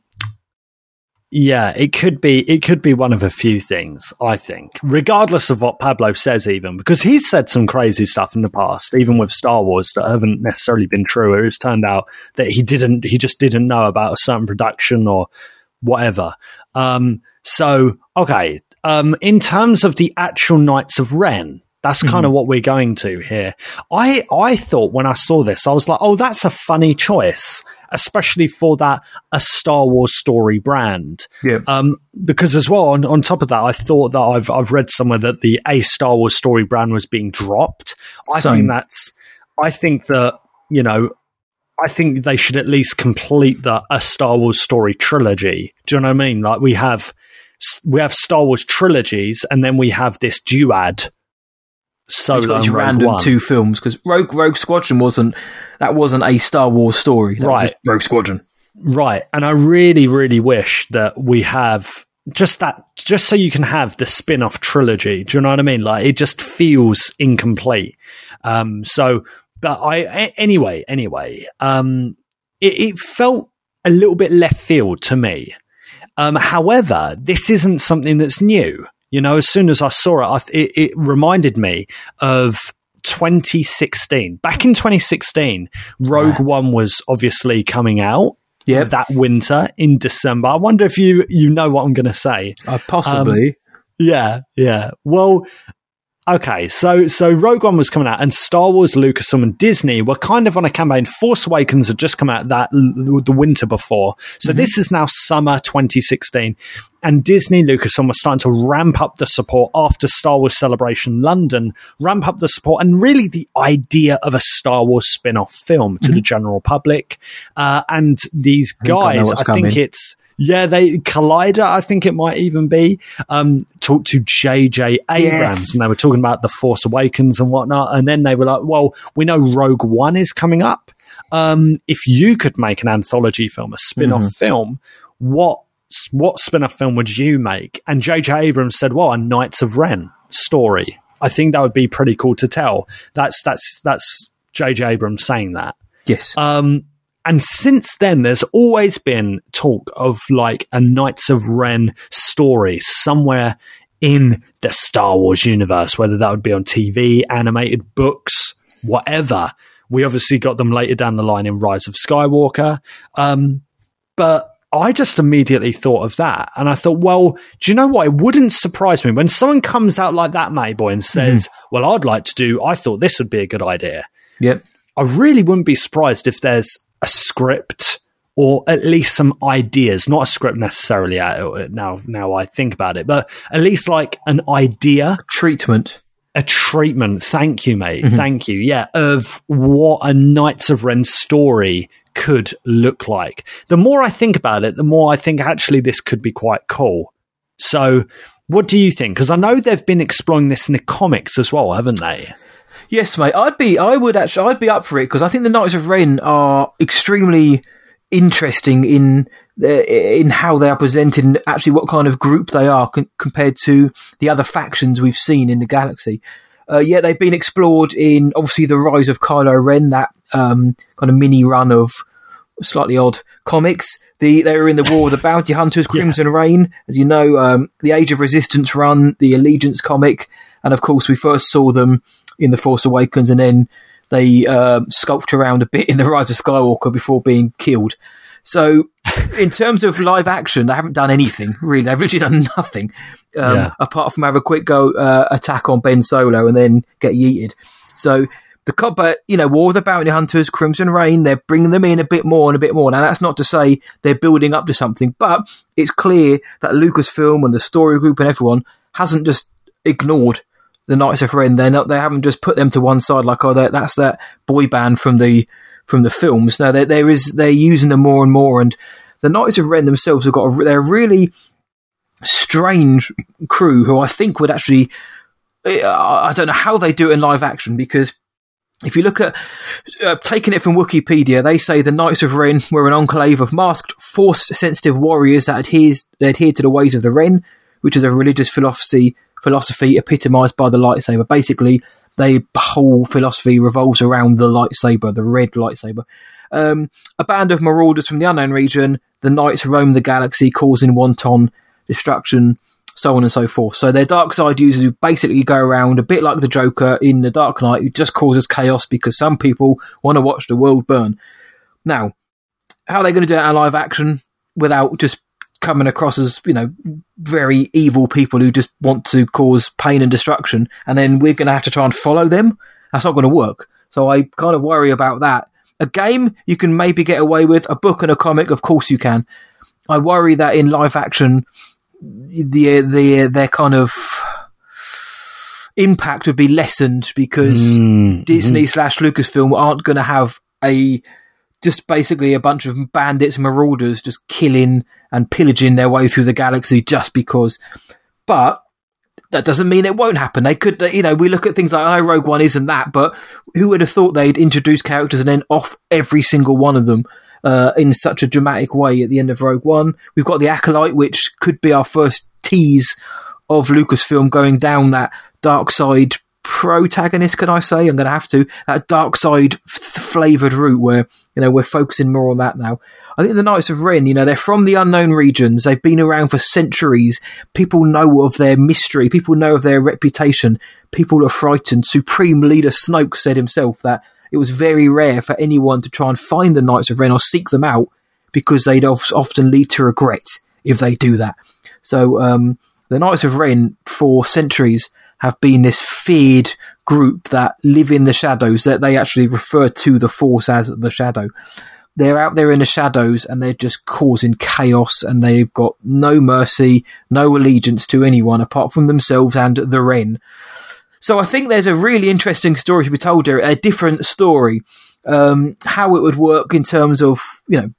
Yeah, it could be it could be one of a few things, I think, regardless of what Pablo says, even because he's said some crazy stuff in the past, even with Star Wars, that haven't necessarily been true. Or it's turned out that he didn't he just didn't know about a certain production or whatever. Um, so okay, um, in terms of the actual Knights of Ren, that's kind of what we're going to here. I I thought when I saw this, I was like, oh, that's a funny choice, especially for that a Star Wars story brand. Yeah. Um, because as well, on, on top of that, I thought that I've I've read somewhere that the a Star Wars story brand was being dropped. I Same. think that's I think that, you know, I think they should at least complete the a Star Wars story trilogy. Do you know what I mean? Like we have we have Star Wars trilogies, and then we have this duad. Solo It's got these and Rogue random One. two films because Rogue Rogue Squadron wasn't that wasn't a Star Wars story, that was Right. just Rogue Squadron. Right. And I really, really wish that we have just that, just so you can have the spin off trilogy. Do you know what I mean? Like, it just feels incomplete. Um, so, but I, a- anyway, anyway, um, it, it felt a little bit left field to me. Um, however, this isn't something that's new. You know, as soon as I saw it, I th- it, it reminded me of twenty sixteen. Back in twenty sixteen, Rogue One was obviously coming out. Yep. That winter in December. I wonder if you you know what I'm going to say. Uh, possibly. Yeah, yeah. Well, okay, so so Rogue One was coming out, and Star Wars, Lucasfilm, and Disney were kind of on a campaign. Force Awakens had just come out that the winter before, so mm-hmm. this is now summer twenty sixteen, and Disney, Lucasfilm were starting to ramp up the support after Star Wars Celebration London, ramp up the support, and really the idea of a Star Wars spin-off film to mm-hmm. the general public. Uh, and these guys, I, I think it's. Yeah, they Collider, I think it might even be, um, talked to J J Abrams, yes. and they were talking about The Force Awakens and whatnot, and then they were like, well, we know Rogue One is coming up. Um, if you could make an anthology film, a spin-off mm-hmm. film, what what spin-off film would you make? And J J Abrams said, well, a Knights of Ren story. I think that would be pretty cool to tell. That's that's that's J J Abrams saying that. Yes. Um And since then, there's always been talk of like a Knights of Ren story somewhere in the Star Wars universe, whether that would be on T V, animated books, whatever. We obviously got them later down the line in Rise of Skywalker. Um, but I just immediately thought of that. And I thought, well, do you know what? It wouldn't surprise me when someone comes out like that, Mayboy, and says, mm-hmm. well, I'd like to do, I thought this would be a good idea. Yep. I really wouldn't be surprised if there's a script or at least some ideas, not a script necessarily now, now I think about it, but at least like an idea. Treatment. A treatment. Thank you, mate. Mm-hmm. Thank you. Yeah. Of what a Knights of Ren story could look like. The more I think about it, the more I think actually this could be quite cool. So what do you think? Because I know they've been exploring this in the comics as well, haven't they? Yes, mate. I'd be, I would actually, I'd be up for it because I think the Knights of Ren are extremely interesting in uh, in how they are presented and actually what kind of group they are con- compared to the other factions we've seen in the galaxy. Uh, yeah, they've been explored in obviously the Rise of Kylo Ren, that um, kind of mini run of slightly odd comics. The they were in the War of the Bounty Hunters, Crimson yeah. Reign, as you know, um, the Age of Resistance run, the Allegiance comic, and of course we first saw them in The Force Awakens, and then they uh, sculpt around a bit in The Rise of Skywalker before being killed. So in terms of live action, they haven't done anything, really. They've literally done nothing, um, yeah. apart from have a quick go uh, attack on Ben Solo and then get yeeted. So the but you know, War of the Bounty Hunters, Crimson Reign, they're bringing them in a bit more and a bit more. Now, that's not to say they're building up to something, but it's clear that Lucasfilm and the story group and everyone hasn't just ignored the Knights of Ren. They're not, they haven't just put them to one side like, oh, that's that boy band from the from the films. No, there there is they're using them more and more. And the Knights of Ren themselves have got a, they're a really strange crew who I think would actually, I don't know how they do it in live action, because if you look at uh, taking it from Wikipedia, they say the Knights of Ren were an enclave of masked, force-sensitive warriors that adhered, they adhered to the ways of the Ren, which is a religious philosophy. philosophy epitomised by the lightsaber. Basically, their whole philosophy revolves around the lightsaber, the red lightsaber. Um, a band of marauders from the unknown region, the knights roam the galaxy, causing wanton destruction, so on and so forth. So they're dark side users who basically go around a bit like the Joker in The Dark Knight, who just causes chaos because some people want to watch the world burn. Now, how are they going to do it in live action without just coming across as, you know, very evil people who just want to cause pain and destruction, and then we're going to have to try and follow them? That's not going to work. So I kind of worry about that. A game you can maybe get away with, a book and a comic, of course you can. I worry that in live action, the the their kind of impact would be lessened because mm-hmm. Disney slash Lucasfilm aren't going to have a just basically a bunch of bandits, marauders, just killing and pillaging their way through the galaxy just because. But that doesn't mean it won't happen. They could, you know, we look at things like, I know Rogue One isn't that, but who would have thought they'd introduce characters and then off every single one of them uh, in such a dramatic way at the end of Rogue One? We've got the Acolyte, which could be our first tease of Lucasfilm going down that dark side protagonist, can I say? I'm going to have to. That dark side f- flavoured route where, you know, we're focusing more on that now. I think the Knights of Ren, you know, they're from the unknown regions. They've been around for centuries. People know of their mystery. People know of their reputation. People are frightened. Supreme Leader Snoke said himself that it was very rare for anyone to try and find the Knights of Ren or seek them out because they'd often lead to regret if they do that. So um, the Knights of Ren for centuries have been this feared group that live in the shadows, that they actually refer to the Force as the Shadow. They're out there in the shadows and they're just causing chaos, and they've got no mercy, no allegiance to anyone apart from themselves and the Ren. So I think there's a really interesting story to be told here, a different story, um, how it would work in terms of, you know,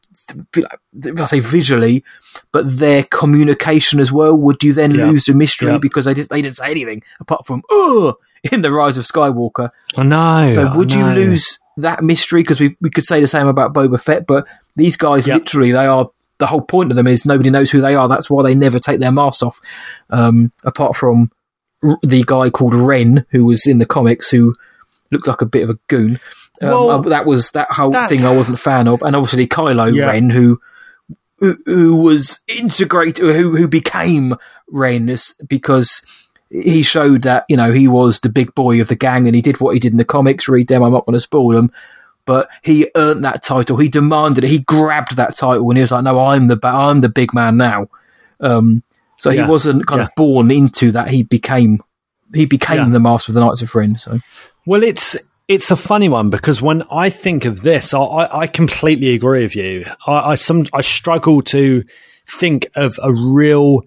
I say visually, but their communication as well. Would you then Yeah. lose the mystery Yeah. because they just they didn't say anything apart from "oh" in the Rise of Skywalker? I know. So would I you know. lose that mystery? Because we we could say the same about Boba Fett, but these guys Yep. literally, they are, the whole point of them is nobody knows who they are. That's why they never take their masks off. Um, apart from r- the guy called Ren, who was in the comics, who looked like a bit of a goon. Um, Well, uh, that was that whole that's- thing I wasn't a fan of, and obviously Kylo Yeah. Ren, who, who who was integrated, who who became Ren is- because he showed that, you know, he was the big boy of the gang, and he did what he did in the comics. Read them, I'm not going to spoil them, but he earned that title. He demanded it. He grabbed that title, and he was like, "No, I'm the ba- I'm the big man now." Um, so Yeah. he wasn't kind Yeah. of born into that. He became he became Yeah. the Master of the Knights of Ren. So. Well, it's it's a funny one because when I think of this, I, I, I completely agree with you. I, I some I struggle to think of a real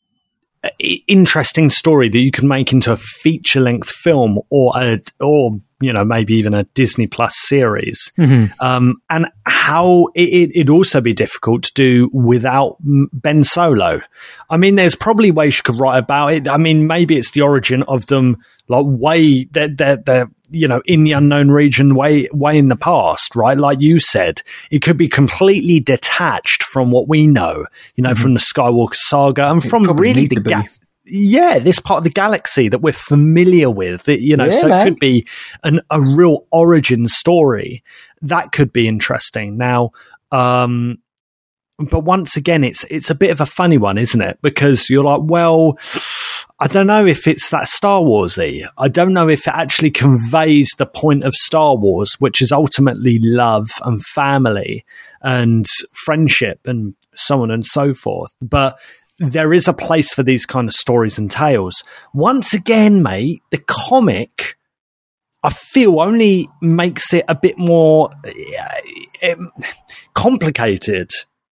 uh, interesting story that you can make into a feature length film or a or you know maybe even a Disney Plus series. Um, and how it, it, it'd also be difficult to do without M- Ben Solo. I mean, there's probably ways you could write about it. I mean, maybe it's the origin of them, like way they're, they're, they're you know in the unknown region, way way in the past, right? Like you said, it could be completely detached from what we know, you know, from the Skywalker saga and from probably really need the to be. ga- yeah, this part of the galaxy that we're familiar with, that, you know, Yeah, so man. it could be an, a real origin story. That could be interesting. Now, um, but once again, it's it's a bit of a funny one, isn't it? Because you're like, well, I don't know if it's that Star Wars-y. I don't know if it actually conveys the point of Star Wars, which is ultimately love and family and friendship and so on and so forth. But there is a place for these kind of stories and tales. Once again, mate, the comic, I feel, only makes it a bit more uh, um, complicated,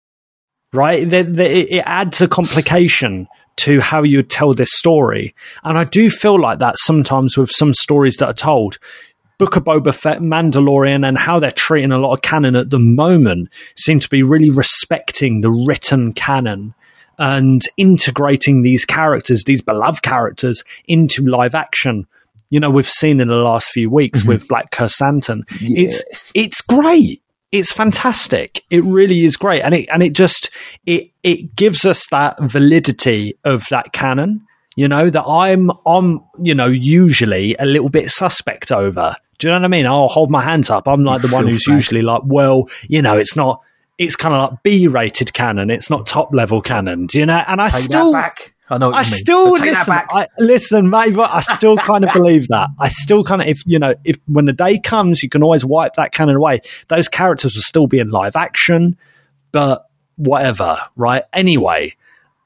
right? The, the, it adds a complication to how you tell this story. And I do feel like that sometimes with some stories that are told. Book of Boba Fett, Mandalorian, and how they're treating a lot of canon at the moment seem to be really respecting the written canon and integrating these characters, these beloved characters, into live action. You know, we've seen in the last few weeks mm-hmm. with Black Chrysanthemum. Yes. It's it's great. It's fantastic. It really is great, and it and it just it it gives us that validity of that canon. You know, that I'm I'm you know usually a little bit suspect over. Do you know what I mean? I'll hold my hands up. I'm like You the one feel who's bad. usually like, well, you know, it's not. It's kind of like B-rated canon. It's not top-level canon. Do you know? And I Take still, that back. I know what I you mean. still But take that listen. back. I, listen, mate. but I still kind of believe that. I still kind of, if you know, if when the day comes, you can always wipe that canon away. Those characters will still be in live action, but whatever, right? Anyway,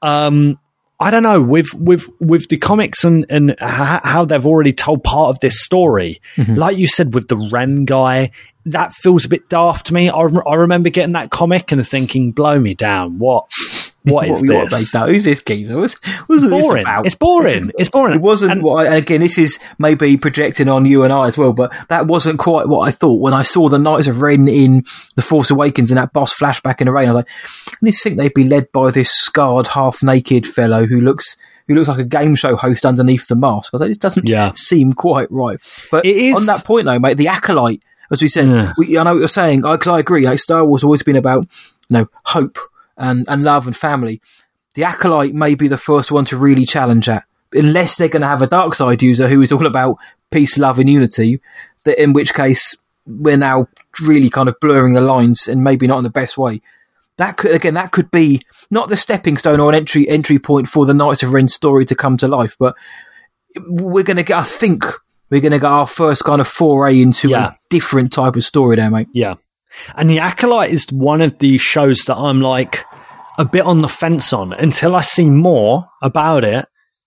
um, I don't know with with with the comics and and h- how they've already told part of this story. Mm-hmm. Like you said with the Ren guy, that feels a bit daft to me. I, rem- I remember getting that comic and thinking, "Blow me down! What what is what, this?" What, who's this geezer? What's, what's this boring. about? It's boring. It's boring. It wasn't And- what I, and again, this is maybe projecting on you and I as well, but that wasn't quite what I thought when I saw the Knights of Ren in The Force Awakens and that boss flashback in the rain. I was like, I need to think they'd be led by this scarred, half-naked fellow who looks who looks like a game show host underneath the mask. I was like, this doesn't Yeah. seem quite right. But It is- on that point, though, mate, the Acolyte, as we said, Yeah. we, I know what you're saying, because I agree, like, Star Wars has always been about, you know, hope and, and love and family. The Acolyte may be the first one to really challenge that, unless they're going to have a dark side user who is all about peace, love, and unity. That in which case we're now really kind of blurring the lines, and maybe not in the best way. That could again, that could be not the stepping stone or an entry entry point for the Knights of Ren story to come to life, but we're going to get. I think we're going to get our first kind of foray into Yeah. a different type of story there, mate. Yeah. And The Acolyte is one of the shows that I'm like a bit on the fence on until I see more about it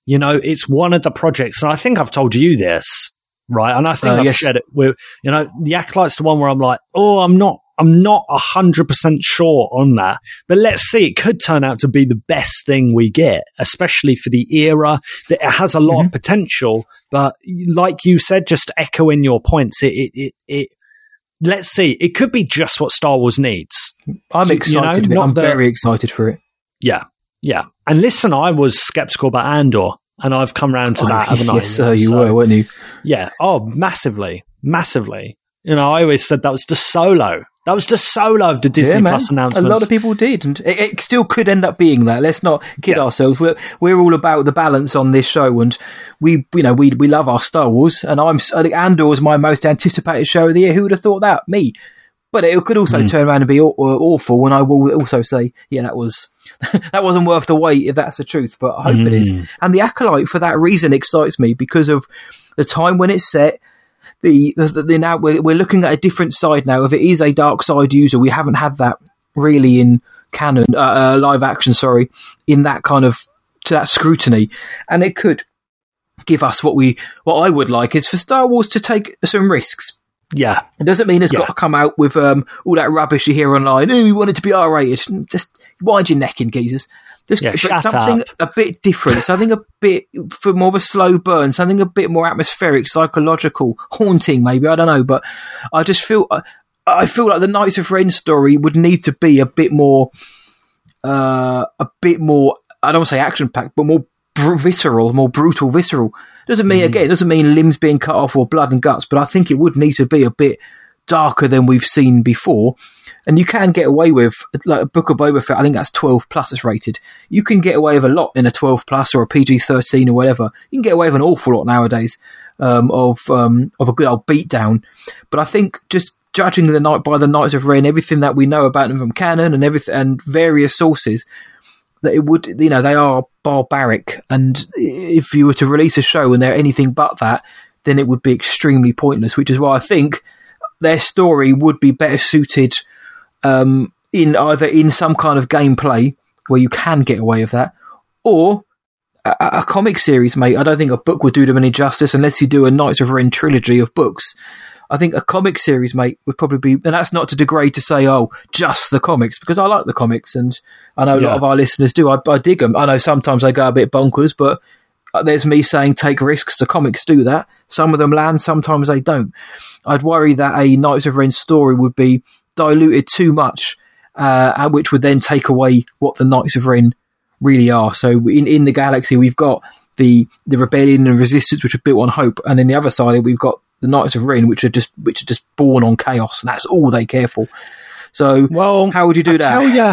You know, it's one of the projects, and I think I've told you this, right? And I think Uh, I've yes. shared it with, you know, the Acolyte's the one where I'm like, oh, I'm not, I'm not a hundred percent sure on that, but let's see. It could turn out to be the best thing we get, especially for the era. That it has a lot Mm-hmm. of potential, but like you said, just echoing your points, it, it, it, it let's see. It could be just what Star Wars needs. I'm You know, excited. for it. not I'm the- very excited for it. Yeah, yeah. And listen, I was skeptical about Andor, and I've come round to that, haven't I? yes, sir, you So, were, weren't you? Yeah. Oh, massively, massively. You know, I always said that was just Solo. That was just Solo of the Disney Yeah, man. Plus A announcements. lot of people did, and it, it still could end up being that. Let's not kid Yeah. ourselves. We're we're all about the balance on this show, and we you know we we love our Star Wars, and I'm I think Andor is my most anticipated show of the year. Who would have thought that? Me. But it could also Mm. turn around and be aw- awful, and I will also say, yeah, that was that wasn't worth the wait, if that's the truth. But I hope it is. Mm. And the Acolyte, for that reason, excites me because of the time when it's set. The, the, the now we're, we're looking at a different side now. If it is a dark side user, we haven't had that really in canon, uh, uh, live action, sorry, in that kind of, to that scrutiny. And it could give us what we, what I would like is for Star Wars to take some risks. Yeah. It doesn't mean it's Yeah. got to come out with um, all that rubbish you hear online. Oh, we want it to be R rated. Just wind your neck in, geezers. Just Yeah, but shut something up. a bit different, something a bit for more of a slow burn, something a bit more atmospheric, psychological, haunting, maybe. I don't know, but I just feel I, I feel like the Knights of Ren story would need to be a bit more, uh, a bit more. I don't want to say action packed, but more br- visceral, more brutal, visceral. Doesn't mean again, it doesn't mean limbs being cut off or blood and guts, but I think it would need to be a bit darker than we've seen before. And you can get away with, like a Book of Boba Fett, I think that's twelve plus it's rated. You can get away with a lot in a twelve plus or a P G thirteen or whatever. You can get away with an awful lot nowadays um, of um, of a good old beatdown. But I think just judging the night by the Knights of Ren, everything that we know about them from canon and everything and various sources, that it would, you know, they are barbaric. And if you were to release a show and they're anything but that, then it would be extremely pointless, which is why I think their story would be better suited um, in either in some kind of gameplay where you can get away with that, or a, a comic series, mate. I don't think a book would do them any justice unless you do a Knights of Ren trilogy of books. I think a comic series, mate, would probably be, and that's not to degrade to say, oh, just the comics, because I like the comics, and I know a Yeah. lot of our listeners do. I, I dig them. I know sometimes they go a bit bonkers, but there's me saying take risks. The comics do that. Some of them land, sometimes they don't. I'd worry that a Knights of Ren story would be diluted too much, uh, and which would then take away what the Knights of Ren really are. So in, in the galaxy, we've got the, the rebellion and resistance, which are built on hope, and in the other side, we've got the Knights of Ren, which are just which are just born on chaos, and that's all they care for. So, Well, how would you do I that? Tell ya,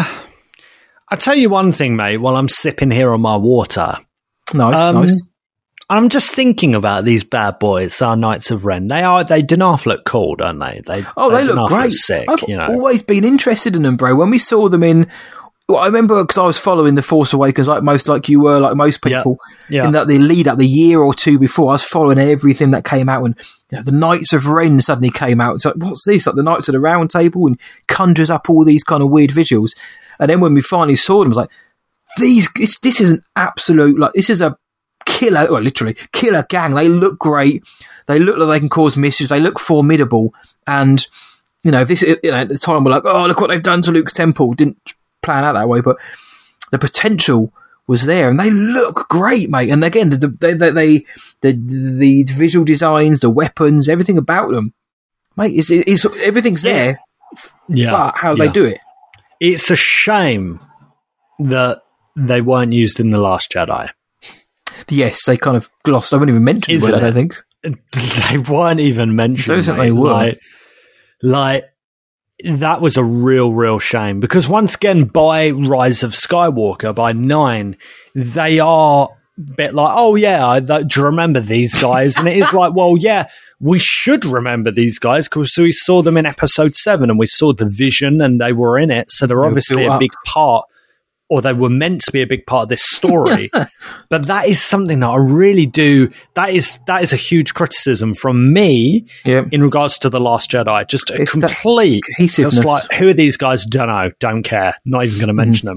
I tell you one thing, mate. While I'm sipping here on my water, Nice, um, nice. I'm just thinking about these bad boys, our Knights of Ren. They are they do not look cool, don't they? They Oh, they, do look not great. sick. I've you know, always been interested in them, bro. When we saw them in, well, I remember because I was following The Force Awakens, like most, like you were, like most Yeah. people. Yeah. In that the lead up, the year or two before, I was following everything that came out, and you know, the Knights of Ren suddenly came out. It's like, what's this? Like the Knights of the Round Table, and conjures up all these kind of weird visuals. And then when we finally saw them, it was like, these, this, this is an absolute, like, this is a killer, well, literally killer gang. They look great. They look like they can cause mischief. They look formidable. And you know, this, you know, at the time we're like, oh, look what they've done to Luke's temple. Didn't plan out that way, but the potential was there, and they look great, mate. And again, the they, they, they the the visual designs, the weapons, everything about them, mate, is is everything's there. yeah. But how yeah. they do it, It's a shame that they weren't used in The Last Jedi. yes, they kind of glossed. I wouldn't even mention Isn't it. I it? don't think. They weren't even mentioned. Doesn't mate. they were? Like, like that was a real, real shame, because once again, by Rise of Skywalker, by nine, they are a bit like, oh yeah, I, that, do you remember these guys? And it is like, well, yeah, we should remember these guys because we saw them in Episode Seven, and we saw the Vision, and they were in it, so they're were obviously built a up. big part. Or they were meant to be a big part of this story. But that is something that I really do. That is that is a huge criticism from me Yeah. in regards to The Last Jedi. Just a It's that complete cohesiveness. just like, who are these guys? Don't know. Don't care. Not even going to mention them.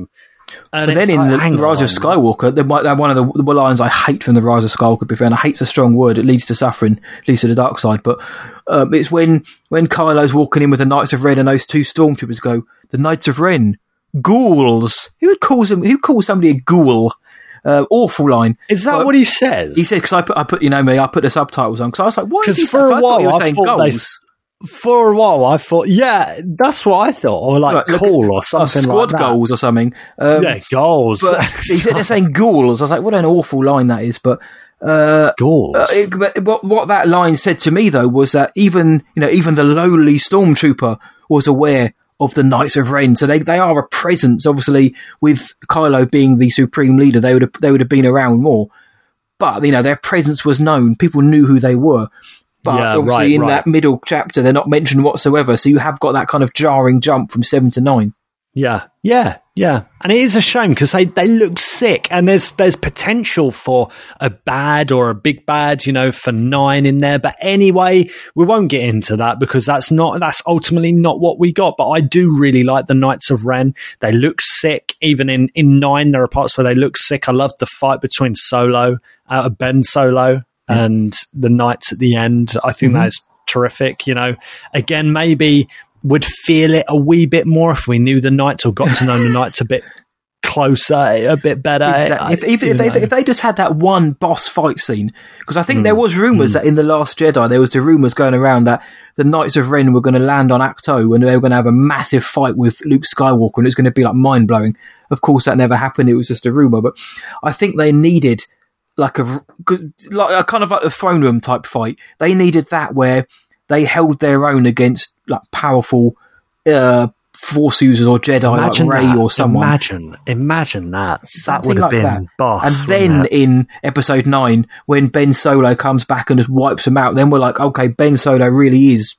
And but then in like, the hang Rise on. of Skywalker, the, one of the, the lines I hate from the Rise of Skywalker, to be fair, and I hate's a strong word, it leads to suffering, leads to the dark side, but um, it's when, when Kylo's walking in with the Knights of Ren and those two stormtroopers go, the Knights of Ren, ghouls. Who would call them, who calls somebody a ghoul? Uh, awful line. Is that but, what he says? He said, because I put, I put, you know me, I put the subtitles on, because I was like, what is he Because for saying? a I thought while he was I saying thought they, goals. for a while I thought, yeah, that's what I thought, or like Right, look cool at- or something squad like that. goals or something. Um, Yeah, goals. But he said they're saying ghouls. I was like, what an awful line that is. But uh, Goals. uh, it, but what what that line said to me though was that even you know even the lowly stormtrooper was aware of the Knights of Ren, so they they are a presence. Obviously, with Kylo being the supreme leader, they would have they would have been around more. But you know their presence was known. People knew who they were. But Yeah, obviously, right, in right. that middle chapter, they're not mentioned whatsoever. So you have got that kind of jarring jump from seven to nine. Yeah, yeah, yeah. And it is a shame because they, they look sick, and there's there's potential for a bad or a big bad, you know, for nine in there. But anyway, we won't get into that because that's not that's ultimately not what we got. But I do really like the Knights of Ren. They look sick. Even in, in nine, there are parts where they look sick. I loved the fight between Solo, uh, Ben Solo, and the Knights at the end. I think Mm-hmm. that's terrific. You know, again, maybe would feel it a wee bit more if we knew the Knights or got to know the Knights a bit closer, a bit better. Exactly. If, if, You if, they, know. if they just had that one boss fight scene, because I think Mm. there was rumours that in The Last Jedi, there was the rumours going around that the Knights of Ren were going to land on Acto and they were going to have a massive fight with Luke Skywalker and it was going to be like mind-blowing. Of course, that never happened. It was just a rumour. But I think they needed like a, like a kind of like a throne room type fight. They needed that where they held their own against like powerful uh, Force users or Jedi Imagine like Rey that. or someone. Imagine, imagine that. That Something would have like been that. boss. And then wouldn't it? in episode nine, when Ben Solo comes back and just wipes them out, then we're like, okay, Ben Solo really is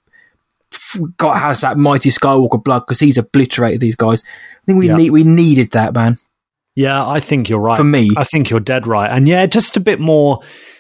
got has that mighty Skywalker blood because he's obliterated these guys. I think we Yeah. need we needed that, man. Yeah, I think you're right. For me. I think you're dead right. And yeah, just a bit more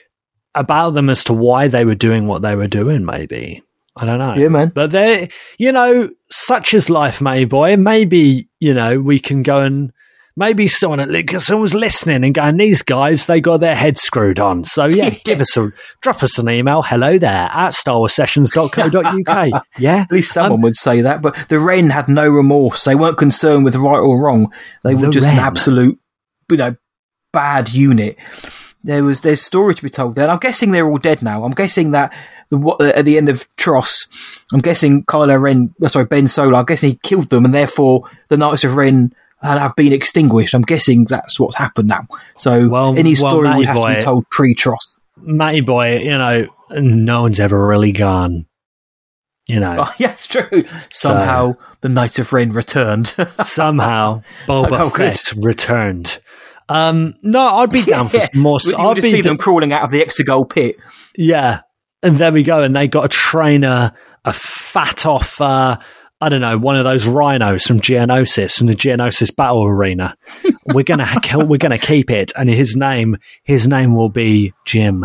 about them as to why they were doing what they were doing, maybe. I don't know. Yeah, man. But they're, you know, such is life, Matty boy. Maybe, you know, we can go and maybe someone at Lucasfilm was listening and going, these guys, they got their heads screwed on. So yeah, give us a, drop us an email. Hello there at star wars sessions dot co dot uk. Yeah. At least someone Um, would say that. But the Wren had no remorse. They weren't concerned with right or wrong. They were The just an Wren. absolute, you know, bad unit. There was there's story to be told there. And I'm guessing they're all dead now. I'm guessing that the, what, at the end of Tross, I'm guessing Kylo Ren, oh, sorry, Ben Solo, I'm guessing he killed them, and therefore the Knights of Ren have been extinguished. I'm guessing that's what's happened now. So Well- any well, story Matty would have to boy- be told pre-Tross. Matty boy, you know, no one's ever really gone. You know, Oh, yeah, it's true. Somehow the Knights of Ren returned. somehow Boba Oh, good. Fett returned. Um, no, I'd be down for some more. You I'd would have be seen d- them crawling out of the Exegol pit. Yeah. And there we go. And they got a trainer, a fat off, uh, I don't know, one of those rhinos from Geonosis, from the Geonosis battle arena. We're going to we're going to keep it. And his name, his name will be Jim.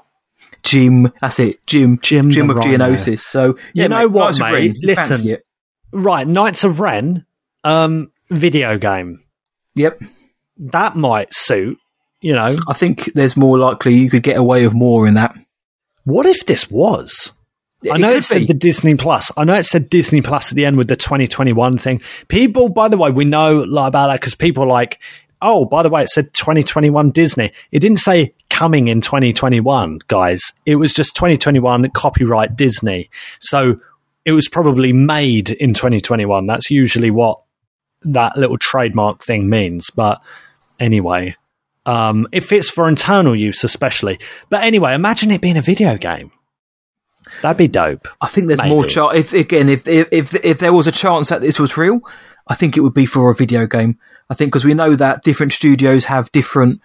Jim, that's it, Jim, Jim Jim the of Rhino. Geonosis. So, yeah, You know mate, what, Knights of mate? Ren, you Listen. fancy it. Right. Knights of Ren, um, video game. Yep. That might suit, you know. I think there's more likely you could get away with more in that. What if this was? I know could it said be. the Disney Plus. I know it said Disney Plus at the end with the twenty twenty-one thing. People, by the way, we know like, about that because people are like, oh, by the way, it said twenty twenty-one Disney. It didn't say coming in twenty twenty-one, guys. It was just twenty twenty-one copyright Disney. So it was probably made in twenty twenty-one. That's usually what that little trademark thing means. But anyway, um, it fits for internal use especially. But anyway, imagine it being a video game. That'd be dope. I think there's Maybe. more chance. If again, if, if if if there was a chance that this was real, I think it would be for a video game. I think because we know that different studios have different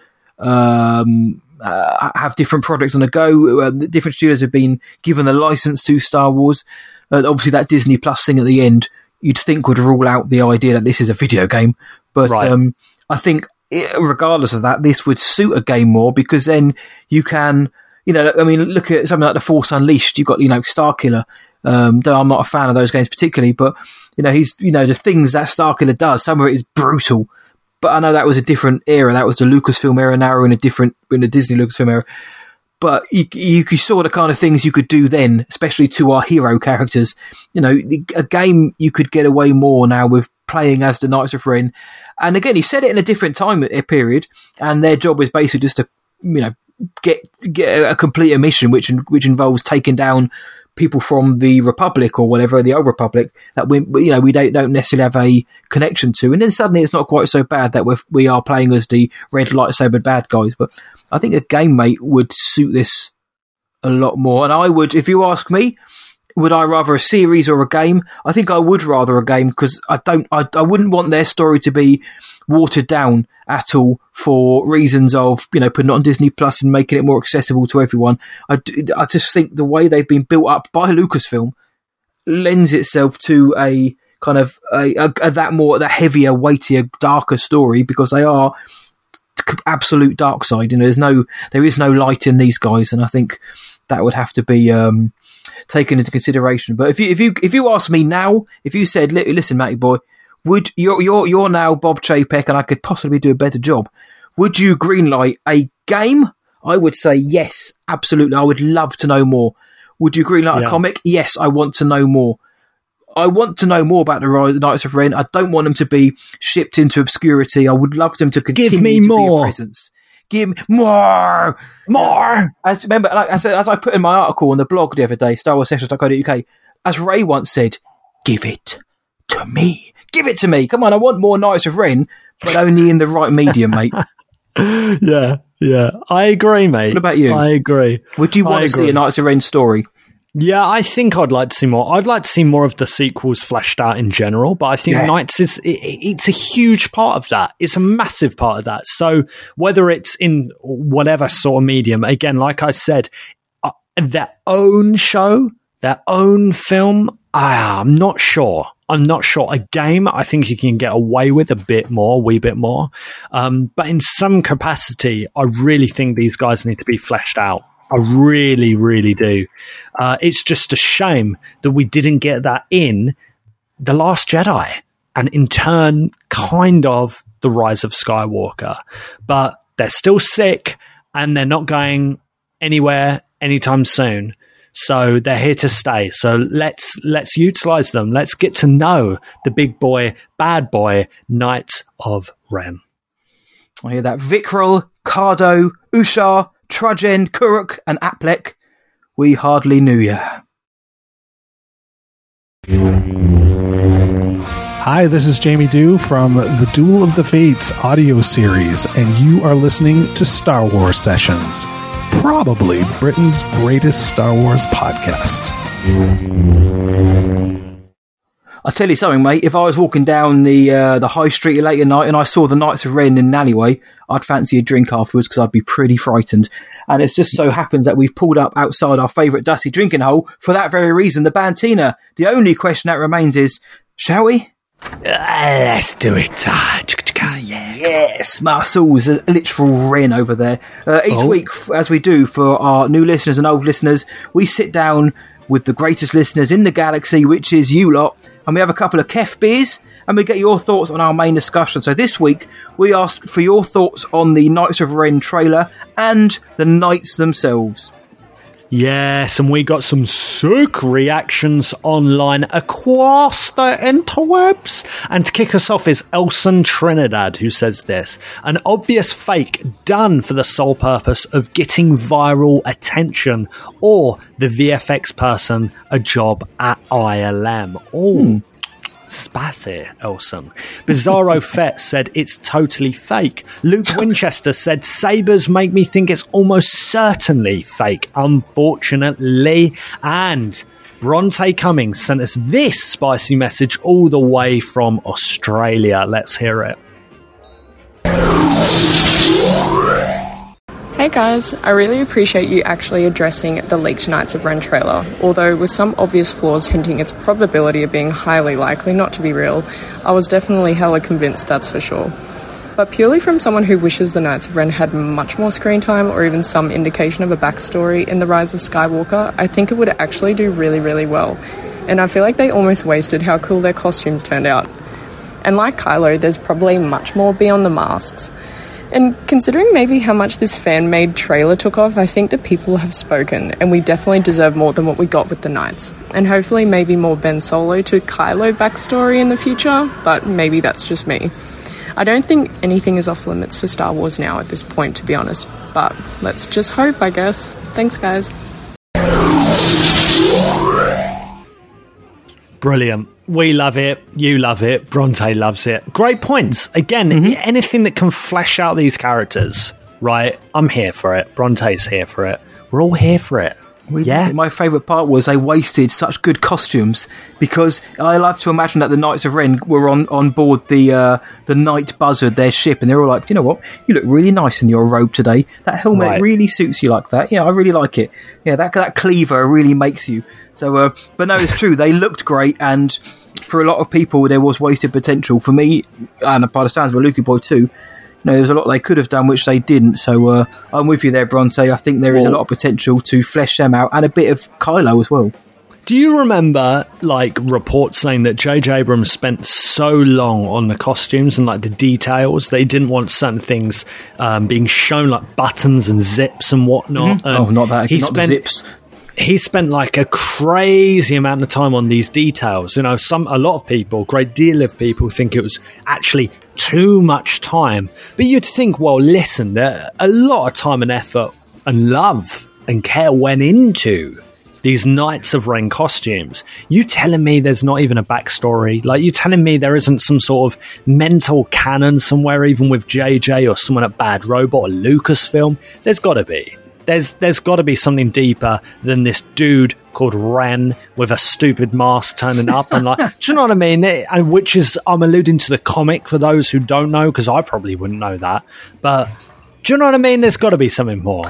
um, uh, have different projects on the go. Uh, different studios have been given the license to Star Wars. Uh, obviously, that Disney Plus thing at the end, you'd think would rule out the idea that this is a video game. But Right. um, I think, it, regardless of that, this would suit a game more because then you can. You know, I mean, look at something like The Force Unleashed. You've got, you know, Starkiller. Um, though I'm not a fan of those games particularly, but, you know, he's, you know, the things that Starkiller does, some of it is brutal, but I know that was a different era. That was the Lucasfilm era. Now we're in a different, in the Disney Lucasfilm era. But you, you, you saw the kind of things you could do then, especially to our hero characters. You know, a game you could get away more now with playing as the Knights of Ren. And again, he said it in a different time period, and their job is basically just to, you know, get get a complete a mission, which which involves taking down people from the Republic or whatever, the Old Republic, that we, you know, we don't, don't necessarily have a connection to. And then suddenly it's not quite so bad that we're, we are playing as the red lightsaber bad guys. But I think a game mate would suit this a lot more. And I would, if you ask me, would I rather a series or a game? I think I would rather a game, because I don't, I, I wouldn't want their story to be watered down at all for reasons of, you know, putting it on Disney Plus and making it more accessible to everyone. I, I just think the way they've been built up by Lucasfilm lends itself to a kind of a, a, a that more, the heavier, weightier, darker story, because they are absolute dark side. You know, there's no, there is no light in these guys, and I think that would have to be um, taken into consideration. But if you if you if you ask me now, if you said, listen, Matty boy, would you're you're you're now Bob Chapek, and I could possibly do a better job, would you greenlight a game? I would say yes, absolutely. I would love to know more. Would you greenlight yeah. a comic? Yes, I want to know more. I want to know more about the Knights of Ren. I don't want them to be shipped into obscurity. I would love them to continue Give me to more. be a presence. Give me more, more. As remember, like I said, as I put in my article on the blog the other day, Star Wars Sessions dot co dot U K, as Ray once said, "Give it to me. Give it to me. Come on, I want more Knights of Ren, but only in the right medium, mate." Yeah, yeah, I agree, mate. What about you? I agree. Would you want I to agree. see a Knights of Ren story? Yeah, I think I'd like to see more. I'd like to see more of the sequels fleshed out in general, but I think Yeah. Knights is it, it's a huge part of that. It's a massive part of that. So whether it's in whatever sort of medium, again, like I said, uh, their own show, their own film, ah, I'm not sure. I'm not sure. A game, I think you can get away with a bit more, a wee bit more. Um, but in some capacity, I really think these guys need to be fleshed out. I really, really do. Uh, it's just a shame that we didn't get that in The Last Jedi, and in turn, kind of The Rise of Skywalker. But they're still sick, and they're not going anywhere anytime soon. So they're here to stay. So let's let's utilize them. Let's get to know the big boy, bad boy, Knights of Ren. I hear that. Vikral, Cardo, Ushar, Trudgen, Kuruk, and Aplek. We hardly knew ya. Hi, this is Jamie Dew from the Duel of the Fates audio series, and you are listening to Star Wars Sessions, probably Britain's greatest Star Wars podcast. I'll tell you something, mate. If I was walking down the uh, the high street late at night and I saw the Knights of Ren in an alleyway, I'd fancy a drink afterwards, because I'd be pretty frightened. And it just so happens that we've pulled up outside our favourite dusty drinking hole for that very reason, the Bantina. The only question that remains is, shall we? Uh, let's do it. Ah, yeah. Yes, Marcel's a literal Ren over there. Uh, each Oh. week, as we do for our new listeners and old listeners, we sit down with the greatest listeners in the galaxy, which is you lot, and we have a couple of Kef beers, and we get your thoughts on our main discussion. So this week, we asked for your thoughts on the Knights of Ren trailer and the Knights themselves. Yes, and we got some sick reactions online across the interwebs. And to kick us off is Elson Trinidad, who says this: an obvious fake done for the sole purpose of getting viral attention, or the V F X person a job at I L M. Oh, hmm. Spicy, Elson. Bizarro Fett said it's totally fake. Luke Winchester said sabers make me think it's almost certainly fake, unfortunately. And Bronte Cummings sent us this spicy message all the way from Australia. Let's hear it. Hey guys, I really appreciate you actually addressing the leaked Knights of Ren trailer, although with some obvious flaws hinting its probability of being highly likely not to be real. I was definitely hella convinced, that's for sure. But purely from someone who wishes the Knights of Ren had much more screen time or even some indication of a backstory in The Rise of Skywalker, I think it would actually do really, really well. And I feel like they almost wasted how cool their costumes turned out. And like Kylo, there's probably much more beyond the masks. And considering maybe how much this fan-made trailer took off, I think the people have spoken, and we definitely deserve more than what we got with the Knights. And hopefully maybe more Ben Solo to Kylo backstory in the future, but maybe that's just me. I don't think anything is off limits for Star Wars now at this point, to be honest, but let's just hope, I guess. Thanks, guys. Brilliant. We love it. You love it. Bronte loves it. Great points. Again, mm-hmm. anything that can flesh out these characters, right? I'm here for it. Bronte's here for it. We're all here for it. We, yeah. My favourite part was they wasted such good costumes, because I love to imagine that the Knights of Ren were on, on board the uh, the Night Buzzard, their ship, and they're all like, you know what? You look really nice in your robe today. That helmet right. really suits you like that. Yeah, I really like it. Yeah, that that cleaver really makes you. So, uh, but no, it's true. They looked great, and for a lot of people, there was wasted potential. For me, and by the sounds of it, Lukey Boy too, you know, there's a lot they could have done which they didn't. So uh, I'm with you there, Bronte. I think there is a lot of potential to flesh them out, and a bit of Kylo as well. Do you remember, like, reports saying that J J Abrams spent so long on the costumes and, like, the details, they didn't want certain things um, being shown, like buttons and zips and whatnot. Mm-hmm. And oh, not that. He not spent, the zips. He spent like a crazy amount of time on these details. You know, some a lot of people, a great deal of people, think it was actually too much time. But you'd think, well, listen, a lot of time and effort and love and care went into these Knights of Ren costumes. You telling me there's not even a backstory? Like, you telling me there isn't some sort of mental canon somewhere, even with J J or someone at Bad Robot or Lucasfilm? There's got to be. There's there's got to be something deeper than this dude called Ren with a stupid mask turning up and like, do you know what I mean? It, and which is, I'm alluding to the comic for those who don't know, because I probably wouldn't know that. But do you know what I mean? There's got to be something more.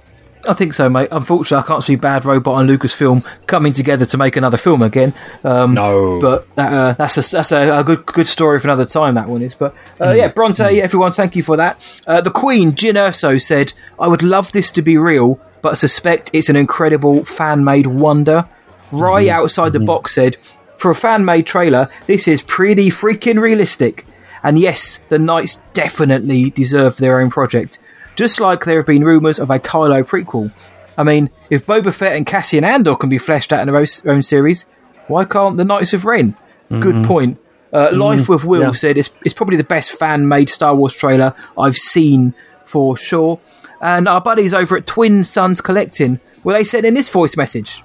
I think so, mate. Unfortunately, I can't see Bad Robot and Lucasfilm coming together to make another film again. Um, no, but that, uh, that's a that's a, a good good story for another time. That one is. But uh, mm. yeah, Bronte, mm. everyone, thank you for that. Uh, the Queen, Jyn Erso, said, "I would love this to be real, but suspect it's an incredible fan-made wonder." Rai mm. outside mm. the box said, "For a fan-made trailer, this is pretty freaking realistic. And yes, the Knights definitely deserve their own project." Just like there have been rumours of a Kylo prequel. I mean, if Boba Fett and Cassian Andor can be fleshed out in their own series, why can't the Knights of Ren? Mm-hmm. Good point. Uh, mm-hmm. Life with Will yeah. said it's, it's probably the best fan-made Star Wars trailer I've seen for sure. And our buddies over at Twin Sons Collecting, well, they said in this voice message.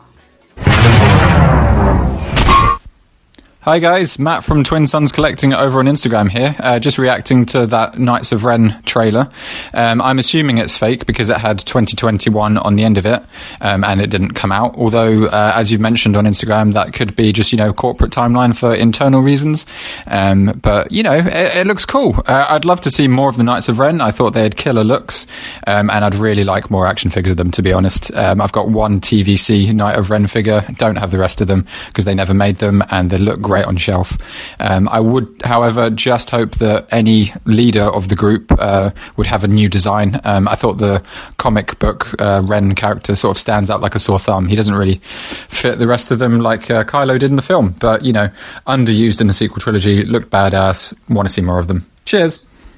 Hi guys, Matt from Twin Sons Collecting over on Instagram here, uh, just reacting to that Knights of Ren trailer. Um, I'm assuming it's fake because it had twenty twenty-one on the end of it, um, and it didn't come out. Although, uh, as you've mentioned on Instagram, that could be just, you know, corporate timeline for internal reasons. Um, but, you know, it, it looks cool. Uh, I'd love to see more of the Knights of Ren. I thought they had killer looks, um, and I'd really like more action figures of them, to be honest. Um, I've got one T V C Knight of Ren figure, don't have the rest of them because they never made them, and they look great on shelf. Um, I would, however, just hope that any leader of the group uh, would have a new design. Um, I thought the comic book uh, Ren character sort of stands out like a sore thumb. He doesn't really fit the rest of them like uh, Kylo did in the film, but, you know, underused in the sequel trilogy, looked badass, want to see more of them. Cheers.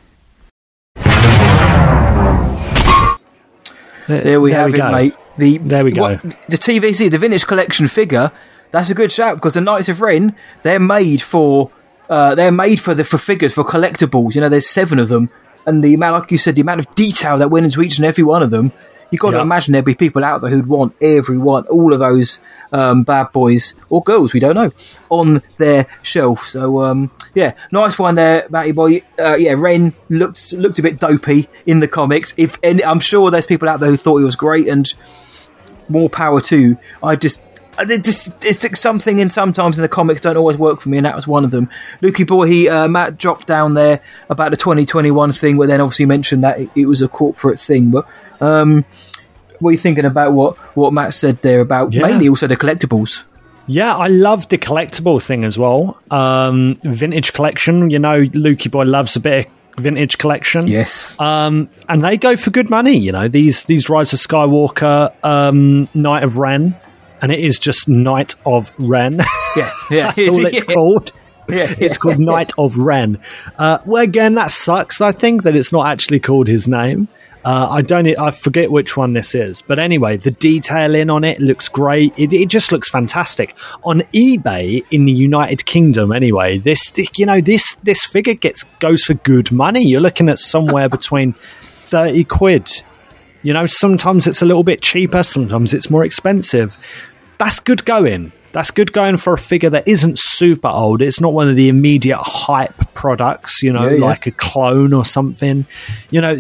There we there have we it, go. mate. The, there we go. What, the T V C, the Vintage Collection figure, that's a good shout, because the Knights of Ren, they're made for uh, they're made for the for figures, for collectibles. You know, there's seven of them, and the amount, like you said, the amount of detail that went into each and every one of them. You've got yep. to imagine there'd be people out there who'd want every one, all of those um, bad boys or girls, we don't know, on their shelf. So um, yeah, nice one there, Matty boy. Uh, yeah, Ren looked looked a bit dopey in the comics. If and I'm sure there's people out there who thought he was great, and more power to. I just. It's, it's something, and sometimes in the comics don't always work for me, and that was one of them. Lukey boy, he uh, Matt dropped down there about the twenty twenty-one thing, but then obviously mentioned that it, it was a corporate thing. But um, what are you thinking about what, what Matt said there about yeah. mainly also the collectibles? Yeah, I love the collectible thing as well. Um, vintage collection, you know, Lukey boy loves a bit of vintage collection. Yes. Um, and they go for good money, you know, these, these Rise of Skywalker, um, Knight of Ren. And it is just Knight of Ren. Yeah, yeah. That's all it's yeah. called. Yeah, it's called Knight of Ren. Uh, well, again, that sucks. I think that it's not actually called his name. Uh, I don't. I forget which one this is, but anyway, the detailing on it looks great. It, it just looks fantastic on eBay in the United Kingdom. Anyway, this you know this this figure gets goes for good money. You're looking at somewhere between thirty quid. You know, sometimes it's a little bit cheaper, sometimes it's more expensive. That's good going. That's good going for a figure that isn't super old. It's not one of the immediate hype products, you know, yeah, yeah. like a clone or something. You know,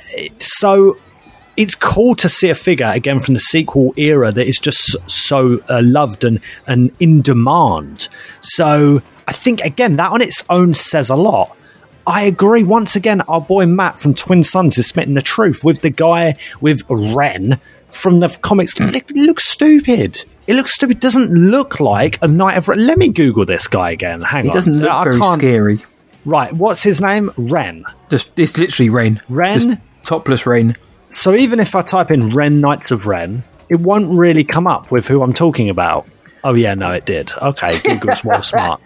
so it's cool to see a figure, again, from the sequel era that is just so uh, loved and, and in demand. So I think, again, that on its own says a lot. I agree. Once again, our boy Matt from Twin Suns is spitting the truth with the guy with Ren from the comics. It looks stupid. It looks stupid. It doesn't look like a Knight of Ren. Let me Google this guy again. Hang he on. He doesn't look I very can't... scary. Right. What's his name? Ren. Just It's literally Ren. Ren? Just topless Ren. So even if I type in Ren Knights of Ren, it won't really come up with who I'm talking about. Oh, yeah, no, it did. Okay, Google's well smart.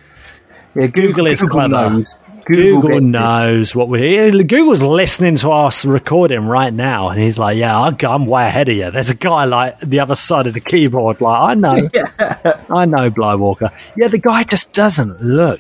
Yeah, Google, Google is Google clever. Knows. Google, Google knows what we're... Google's listening to us recording right now, and he's like, yeah, I'm way ahead of you. There's a guy, like, the other side of the keyboard, like, I know. yeah. I know, Blywalker. Yeah, the guy just doesn't look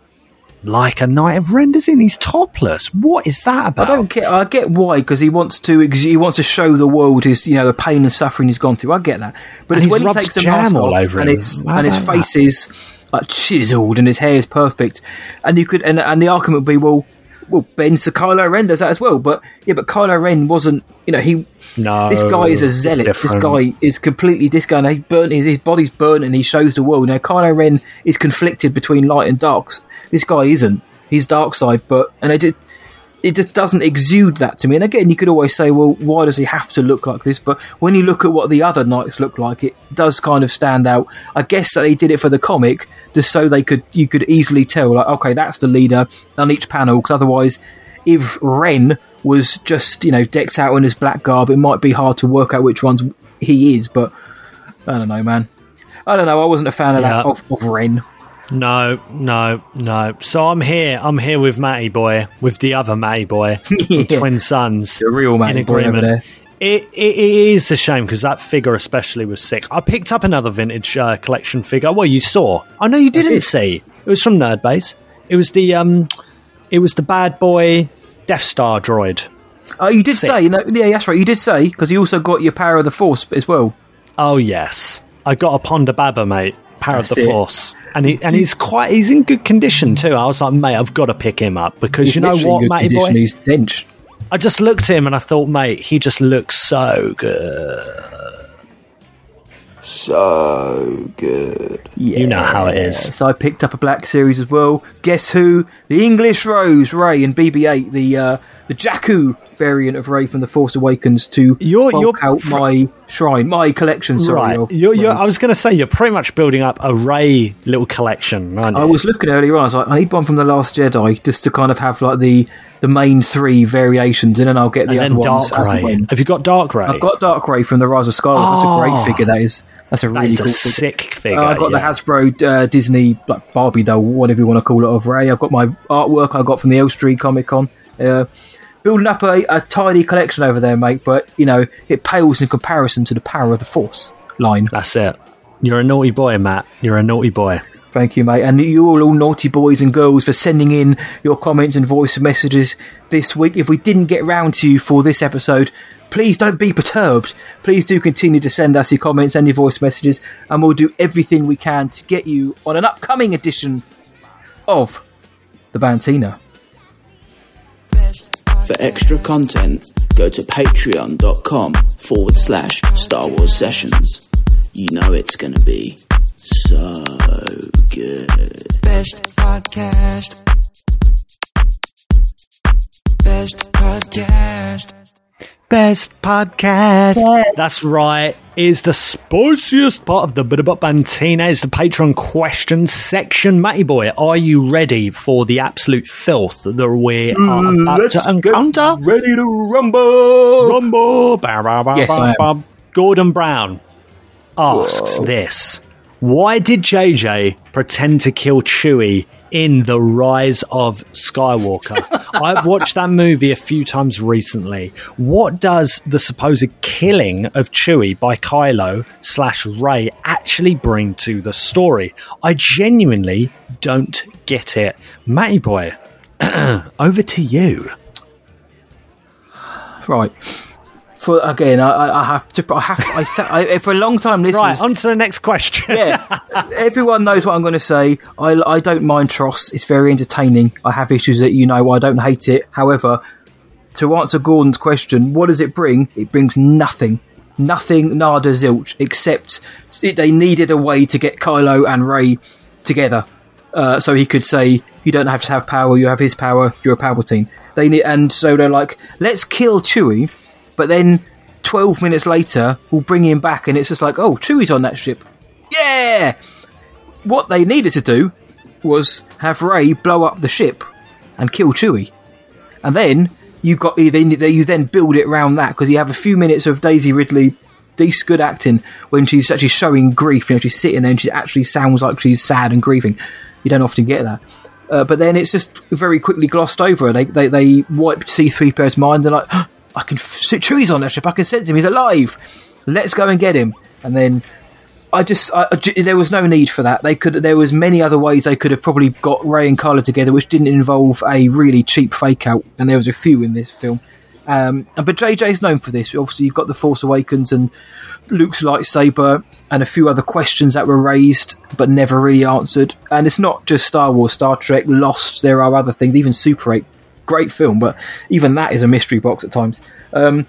like a Knight of Ren, does he? He's topless. What is that about? I don't get. I get why, because he wants to. Ex- he wants to show the world his, you know, the pain and suffering he's gone through. I get that, but And it's when he's he takes rubbed the jam mask all off over and him. his How and his about face is like chiseled and his hair is perfect, and you could and and the argument would be, well, well, Ben's the Kylo Ren does that as well, but yeah, but Kylo Ren wasn't. You know, he. No, this guy is a it's zealot. This different. guy is completely. This guy, he burnt his, his body's burnt, and he shows the world. Now, Kylo Ren is conflicted between light and darks. This guy isn't. He's dark side, but and it just it just doesn't exude that to me. And again, you could always say, well, why does he have to look like this? But when you look at what the other knights look like, it does kind of stand out. I guess that they did it for the comic just so they could you could easily tell, like, okay, that's the leader on each panel. Because otherwise, if Ren was just, you know, decked out in his black garb, it might be hard to work out which ones he is. But I don't know, man. I don't know. I wasn't a fan of Yeah. that of, of Ren. No, no, no. So I'm here. I'm here with Matty Boy, with the other Matty Boy, Yeah. from Twin Sons. The real Matty in Boy over agreement. there. It, it, it is a shame because that figure especially was sick. I picked up another vintage uh, collection figure. Well, you saw. I know you didn't did. see. It was from Nerdbase. It was the um, it was the bad boy Death Star droid. Oh, you did Sick. say, you know, yeah, that's right. You did say because you also got your Power of the Force as well. Oh yes, I got a Ponda Baba, mate. Power That's of the it. Force, and he and he's quite he's in good condition too. I was like, mate, I've got to pick him up because He's you know literally in what, good Matty condition. Boy. He's dench. I just looked at him and I thought, mate, he just looks so good. So good. You know how it is. So I picked up a Black Series as well. Guess who? The English Rose, Ray, and B B eight, the uh, the Jakku variant of Ray from The Force Awakens to You're- bulk you're out fr- my shrine, my collection, sorry. Right. of You're, you're, Ray. I was going to say, you're pretty much building up a Ray little collection, aren't you? I was looking earlier on, I was like, I need one from The Last Jedi just to kind of have like the, the main three variations, and then I'll get the and other then ones. Dark as and Ray. when. Have you got Dark Ray? I've got Dark Ray from The Rise of Skywalker. That's a Oh. great figure, that is. That's a That really is a cool figure. sick figure. Uh, I've got yeah. the Hasbro uh, Disney like Barbie doll, whatever you want to call it, of Ray. I've got my artwork I got from the Elstree Comic Con. Uh, building up a, a tidy collection over there, mate, but, you know, it pales in comparison to the Power of the Force line. That's it. You're a naughty boy, Matt. You're a naughty boy. Thank you, mate. And you all, all naughty boys and girls, for sending in your comments and voice messages this week. If we didn't get round to you for this episode, please don't be perturbed. Please do continue to send us your comments and your voice messages, and we'll do everything we can to get you on an upcoming edition of the Bantina. For extra content, go to patreon.com forward slash Star Wars Sessions. You know it's going to be so good. Best podcast. Best podcast. Best podcast. That's right. Is the spiciest part of the Bit About Bantina is the Patreon questions section. Matty Boy, are you ready for the absolute filth that we are about to encounter? Ready to rumble! Rumble! Bow, bow, bow, Yes, bow, I am. bow. Gordon Brown asks Whoa. this. Why did J J pretend to kill Chewie in The Rise of Skywalker? I've watched that movie a few times recently. What does the supposed killing of Chewie by Kylo slash Rey actually bring to the story? I genuinely don't get it. Matty boy, over to you. Right. For again, I, I have to. I have. To, I, sa- I for a long time. Listeners, right. On to the next question. Yeah. Everyone knows what I'm going to say. I, I don't mind Tross. It's very entertaining. I have issues that you know. I don't hate it. However, to answer Gordon's question, what does it bring? It brings nothing. Nothing. Nada zilch. Except it, they needed a way to get Kylo and Rey together, uh, so he could say, "You don't have to have power. You have his power. You're a Palpatine." They need, and so they're like, "Let's kill Chewie." But then twelve minutes later, we'll bring him back, and it's just like, oh, Chewie's on that ship. Yeah! What they needed to do was have Rey blow up the ship and kill Chewie. And then you got you then, you then build it around that, because you have a few minutes of Daisy Ridley, decent good acting, when she's actually showing grief. You know, she's sitting there and she actually sounds like she's sad and grieving. You don't often get that. Uh, but then it's just very quickly glossed over. They they, they wiped C three P O's mind. They're like, oh, I can Chewie's on that ship. I can sense him. He's alive. Let's go and get him. And then I just I, there was no need for that. They could. There was many other ways they could have probably got Rey and Kylo together, which didn't involve a really cheap fake out. And there was a few in this film. Um, but J J's known for this. Obviously, you've got The Force Awakens and Luke's lightsaber, and a few other questions that were raised but never really answered. And it's not just Star Wars, Star Trek, Lost. There are other things. Even Super eight. Great film, but even that is a mystery box at times. Um,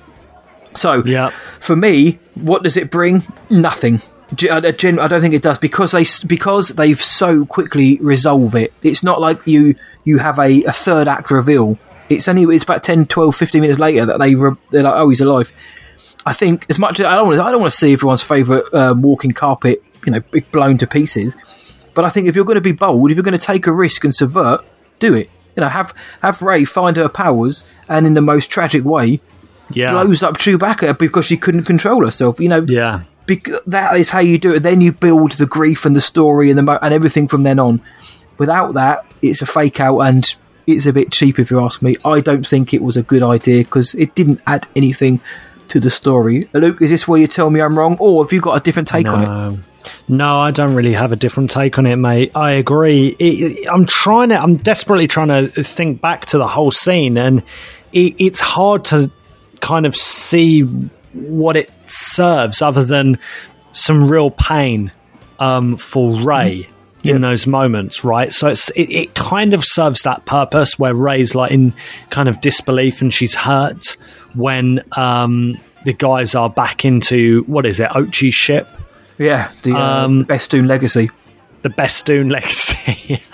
so, yeah. For me, what does it bring? Nothing. I don't think it does, because they because they've so quickly resolved it. It's not like you you have a, a third act reveal. It's only it's about ten, twelve, fifteen minutes later that they re, they're like, oh, he's alive. I think as much as I don't want to, I don't want to see everyone's favourite uh, walking carpet, you know, blown to pieces. But I think if you're going to be bold, if you're going to take a risk and subvert, do it. You know, have have Rey find her powers, and in the most tragic way, yeah. blows up Chewbacca because she couldn't control herself. You know, yeah, bec- that is how you do it. Then you build the grief and the story and the mo- and everything from then on. Without that, it's a fake out, and it's a bit cheap if you ask me. I don't think it was a good idea because it didn't add anything to the story. Luke, is this where you tell me I'm wrong, or have you got a different take no. on it? No, I don't really have a different take on it, mate. I agree. It, it, I'm trying to, I'm desperately trying to think back to the whole scene, and it, it's hard to kind of see what it serves other than some real pain um, for Rey yeah. in those moments, right? So it's it, it kind of serves that purpose where Rey's like in kind of disbelief and she's hurt when um, the guys are back into, what is it, Ochi's ship? Yeah, the, uh, um, the Bestoon Legacy. The Bestoon Legacy.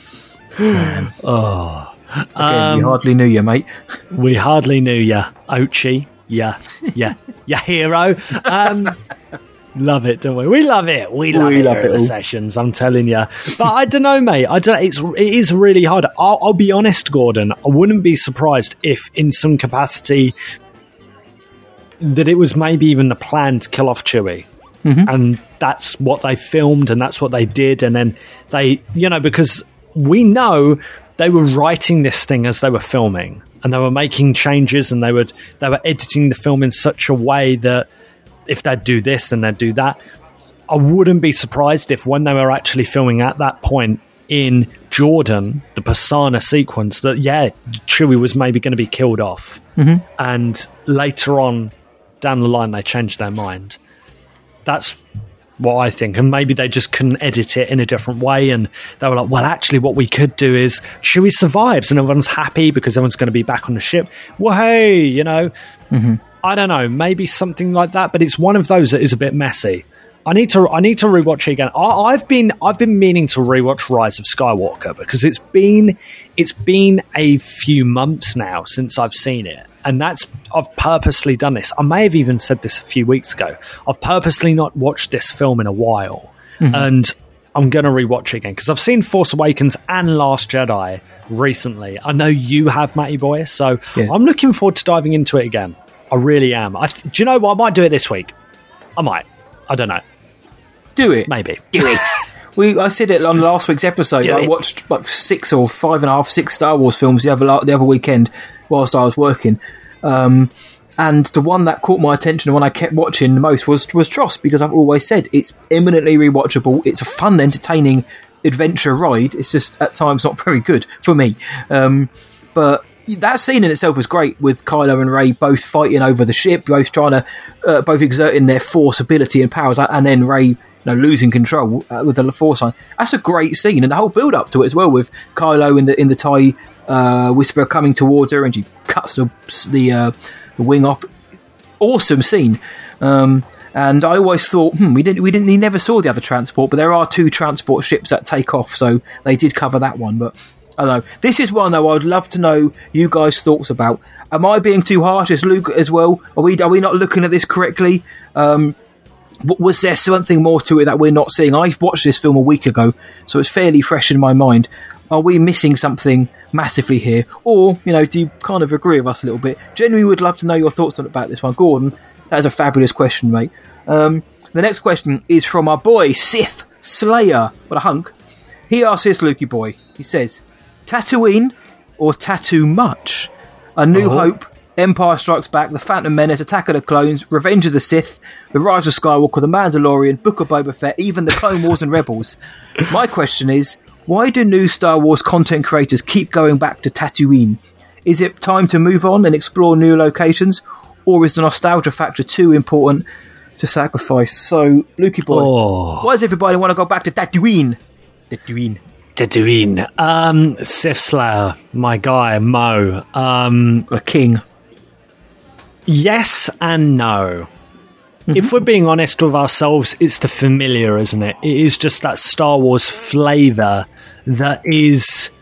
oh. Again, um, we hardly knew you, mate. We hardly knew you, Ochi. Yeah, yeah, yeah, hero. Um, love it, don't we? We love it. We love we it love here it at the all. sessions. I'm telling you. But I don't know, mate. I don't. It's it is really hard. I'll, I'll be honest, Gordon. I wouldn't be surprised if, in some capacity, that it was maybe even the plan to kill off Chewie. Mm-hmm. And that's what they filmed and that's what they did. And then they, you know, because we know they were writing this thing as they were filming, and they were making changes, and they would they were editing the film in such a way that if they'd do this, then they'd do that. I wouldn't be surprised if when they were actually filming at that point in Jordan, the Pisana sequence, that, yeah, Chewie was maybe going to be killed off. Mm-hmm. And later on down the line, they changed their mind. That's what I think. And maybe they just couldn't edit it in a different way. And they were like, well, actually, what we could do is Chewie survives and everyone's happy because everyone's going to be back on the ship. Well, hey, you know, mm-hmm. I don't know, maybe something like that. But it's one of those that is a bit messy. I need to I need to rewatch it again. I, I've been I've been meaning to rewatch Rise of Skywalker because it's been it's been a few months now since I've seen it. And that's, I've purposely done this. I may have even said this a few weeks ago. I've purposely not watched this film in a while. Mm-hmm. And I'm going to rewatch it again because I've seen Force Awakens and Last Jedi recently. I know you have, Matty boy. So yeah. I'm looking forward to diving into it again. I really am. I th- do you know what? I might do it this week. I might. I don't know. Do it. Maybe. Do it. We, I said it on last week's episode. Do I it. watched like six or five and a half, six Star Wars films the other the other weekend whilst I was working. Um, and the one that caught my attention, the one I kept watching the most was was Tross, because I've always said it's eminently rewatchable. It's a fun, entertaining adventure ride. It's just at times not very good for me. Um, but that scene in itself was great, with Kylo and Rey both fighting over the ship, both trying to, uh, both exerting their Force ability and powers, and then Rey, you know, losing control uh, with the Force line. That's a great scene, and the whole build up to it as well, with Kylo in the in the TIE uh, Whisperer coming towards her, and she cuts the the, uh, the wing off. Awesome scene. Um, and I always thought, hmm, we didn't, we didn't, he never saw the other transport, but there are two transport ships that take off, so they did cover that one. But I don't know. This is one though I'd love to know you guys' thoughts about. Am I being too harsh as Luke as well? Are we are we not looking at this correctly? Um, was there something more to it that we're not seeing? I watched this film a week ago, so it's fairly fresh in my mind. Are we missing something massively here? Or, you know, do you kind of agree with us a little bit? Genuinely would love to know your thoughts on about this one. Gordon, that is a fabulous question, mate. Um, the next question is from our boy, Sith Slayer. What a hunk. He asks this, Lukey boy. He says, Tatooine or Tattoo Much? A New Oh. Hope, Empire Strikes Back, The Phantom Menace, Attack of the Clones, Revenge of the Sith, The Rise of Skywalker, The Mandalorian, Book of Boba Fett, even The Clone Wars and Rebels. My question is, why do new Star Wars content creators keep going back to Tatooine? Is it time to move on and explore new locations, or is the nostalgia factor too important to sacrifice? So, Lukey boy, Oh. why does everybody want to go back to Tatooine? Tatooine. Tatooine. Um, Sith Slayer, my guy, Mo. Um, a king. Yes and no. If we're being honest with ourselves, it's the familiar, isn't it? It is just that Star Wars flavour that is...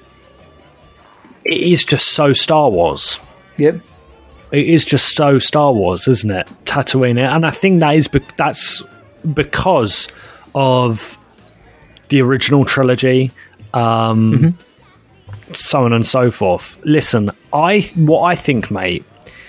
It is just so Star Wars. Yep. It is just so Star Wars, isn't it? Tatooine. And I think that is be- that's because of the original trilogy, um, mm-hmm. so on and so forth. Listen, I what I think, mate,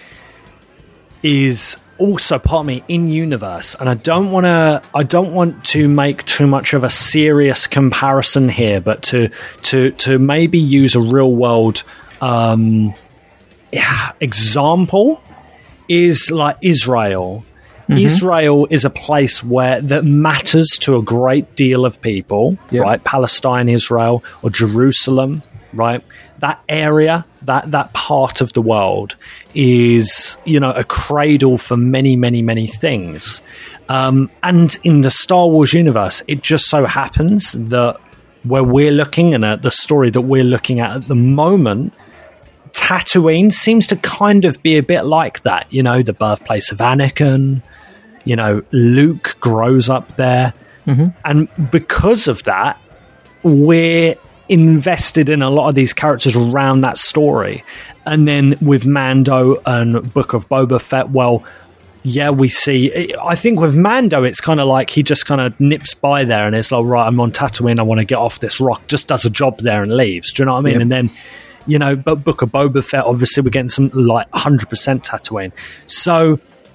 is also part of me in universe, and I don't want to. I don't want to make too much of a serious comparison here, but to to to maybe use a real world um, yeah, example is like Israel. Mm-hmm. Israel is a place where that matters to a great deal of people, yep. right? Palestine, Israel, or Jerusalem, right? That area, that that part of the world is, you know, a cradle for many, many, many things. Um, and in the Star Wars universe, it just so happens that where we're looking and at the story that we're looking at at the moment, Tatooine seems to kind of be a bit like that. You know, the birthplace of Anakin. You know, Luke grows up there. Mm-hmm. And because of that, we're invested in a lot of these characters around that story. And then with Mando and Book of Boba Fett, well, yeah, we see... I think with Mando, it's kind of like he just kind of nips by there and it's like, right, I'm on Tatooine, I want to get off this rock, just does a job there and leaves. Do you know what I mean? Yep. And then, you know, but Book of Boba Fett, obviously we're getting some, like, one hundred percent Tatooine. So...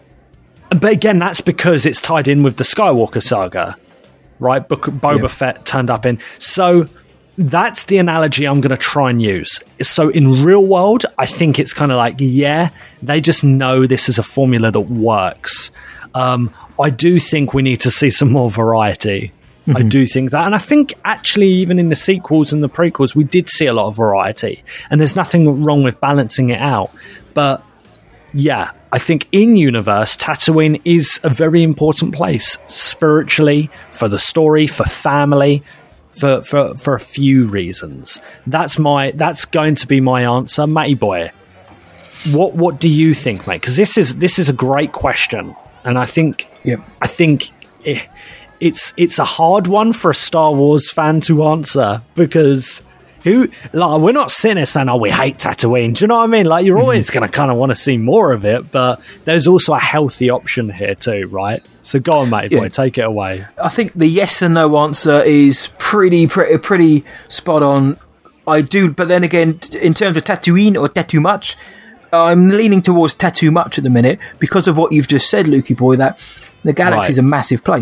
But again, that's because it's tied in with the Skywalker saga, right? Book Boba yeah. Fett turned up in. So that's the analogy I'm going to try and use. So in real world, I think it's kind of like, yeah, they just know this is a formula that works. Um, I do think we need to see some more variety. Mm-hmm. I do think that. And I think actually even in the sequels and the prequels, we did see a lot of variety. And there's nothing wrong with balancing it out. But yeah, I think in universe, Tatooine is a very important place spiritually, for the story, for family, for for, for a few reasons. That's my that's going to be my answer, Matty boy. What what do you think, mate? Because this is this is a great question, and I think yep. I think it, it's it's a hard one for a Star Wars fan to answer because. Who, like, we're not sitting there saying, oh, we hate Tatooine. Do you know what I mean? Like, you're always mm-hmm. going to kind of want to see more of it, but there's also a healthy option here too, right? So go on, mate, yeah. boy, take it away. I think the yes and no answer is pretty, pretty, pretty spot on. I do, but then again, in terms of Tatooine or Tattoo Much, I'm leaning towards Tattoo Much at the minute because of what you've just said, Lukey boy, that the galaxy is right. a massive place.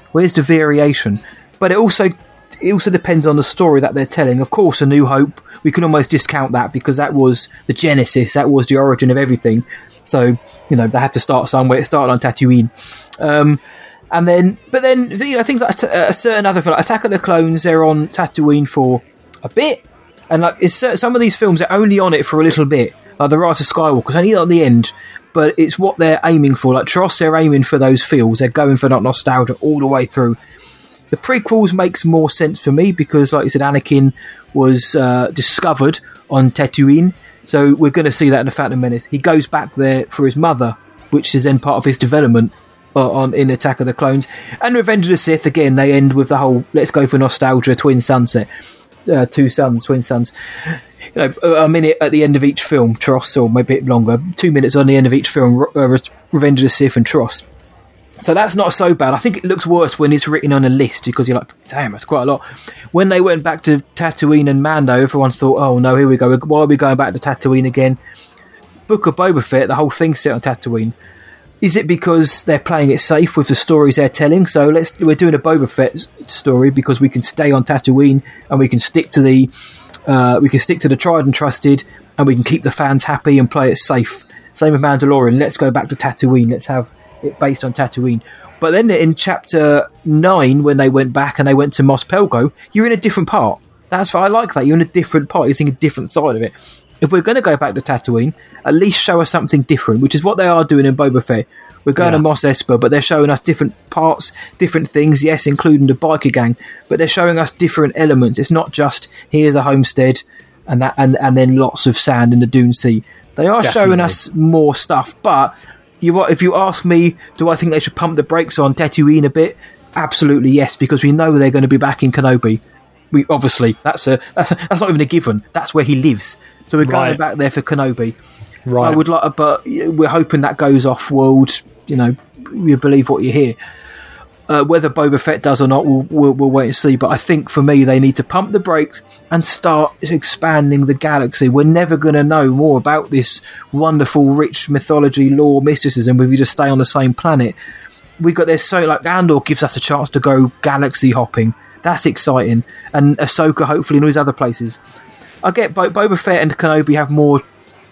Where's the variation? But it also it also depends on the story that they're telling. Of course, A New Hope, we can almost discount that because that was the genesis, that was the origin of everything. So, you know, they had to start somewhere. It started on Tatooine. Um, and then, but then, you know, things like a, a certain other film, like Attack of the Clones, they're on Tatooine for a bit. And like it's, some of these films are only on it for a little bit. Like The Rise of Skywalker, it's only at the end. But it's what they're aiming for. Like Tross, they're aiming for those feels. They're going for that nostalgia all the way through. The prequels makes more sense for me because, like you said, Anakin was uh, discovered on Tatooine. So we're going to see that in The Phantom Menace. He goes back there for his mother, which is then part of his development uh, on in Attack of the Clones. And Revenge of the Sith, again, they end with the whole, let's go for nostalgia, twin sunset. Uh, two sons, twin sons. You know, a minute at the end of each film, Tross, or maybe a bit longer. Two minutes on the end of each film, uh, Revenge of the Sith and Tross. So that's not so bad. I think it looks worse when it's written on a list because you're like, damn, that's quite a lot. When they went back to Tatooine and Mando, everyone thought, oh no, here we go. Why are we going back to Tatooine again? Book of Boba Fett, the whole thing's set on Tatooine. Is it because they're playing it safe with the stories they're telling? So let's we're doing a Boba Fett story because we can stay on Tatooine and we can stick to the uh, we can stick to the tried and trusted, and we can keep the fans happy and play it safe. Same with Mandalorian. Let's go back to Tatooine. Let's have it based on Tatooine. But then in chapter nine, when they went back and they went to Mos Pelgo, you're in a different part. That's why I like that. You're in a different part. You're seeing a different side of it. If we're going to go back to Tatooine, at least show us something different, which is what they are doing in Boba Fett. We're going Yeah. to Mos Espa, but they're showing us different parts, different things, yes, including the biker gang, but they're showing us different elements. It's not just, here's a homestead, and that, and, and then lots of sand in the Dune Sea. They are Definitely. showing us more stuff, but you, if you ask me, do I think they should pump the brakes on Tatooine a bit? Absolutely yes, because we know they're going to be back in Kenobi. We obviously that's a that's, a, that's not even a given. That's where he lives. So we're going Right. back there for Kenobi. Right. I would like, but we're hoping that goes off world. You know, you believe what you hear. Uh, whether Boba Fett does or not, we'll, we'll we'll wait and see. But I think for me, they need to pump the brakes and start expanding the galaxy. We're never going to know more about this wonderful, rich mythology, lore, mysticism if we just stay on the same planet. We got there's so like Andor gives us a chance to go galaxy hopping. That's exciting, and Ahsoka hopefully and all these other places. I get Bo- Boba Fett and Kenobi have more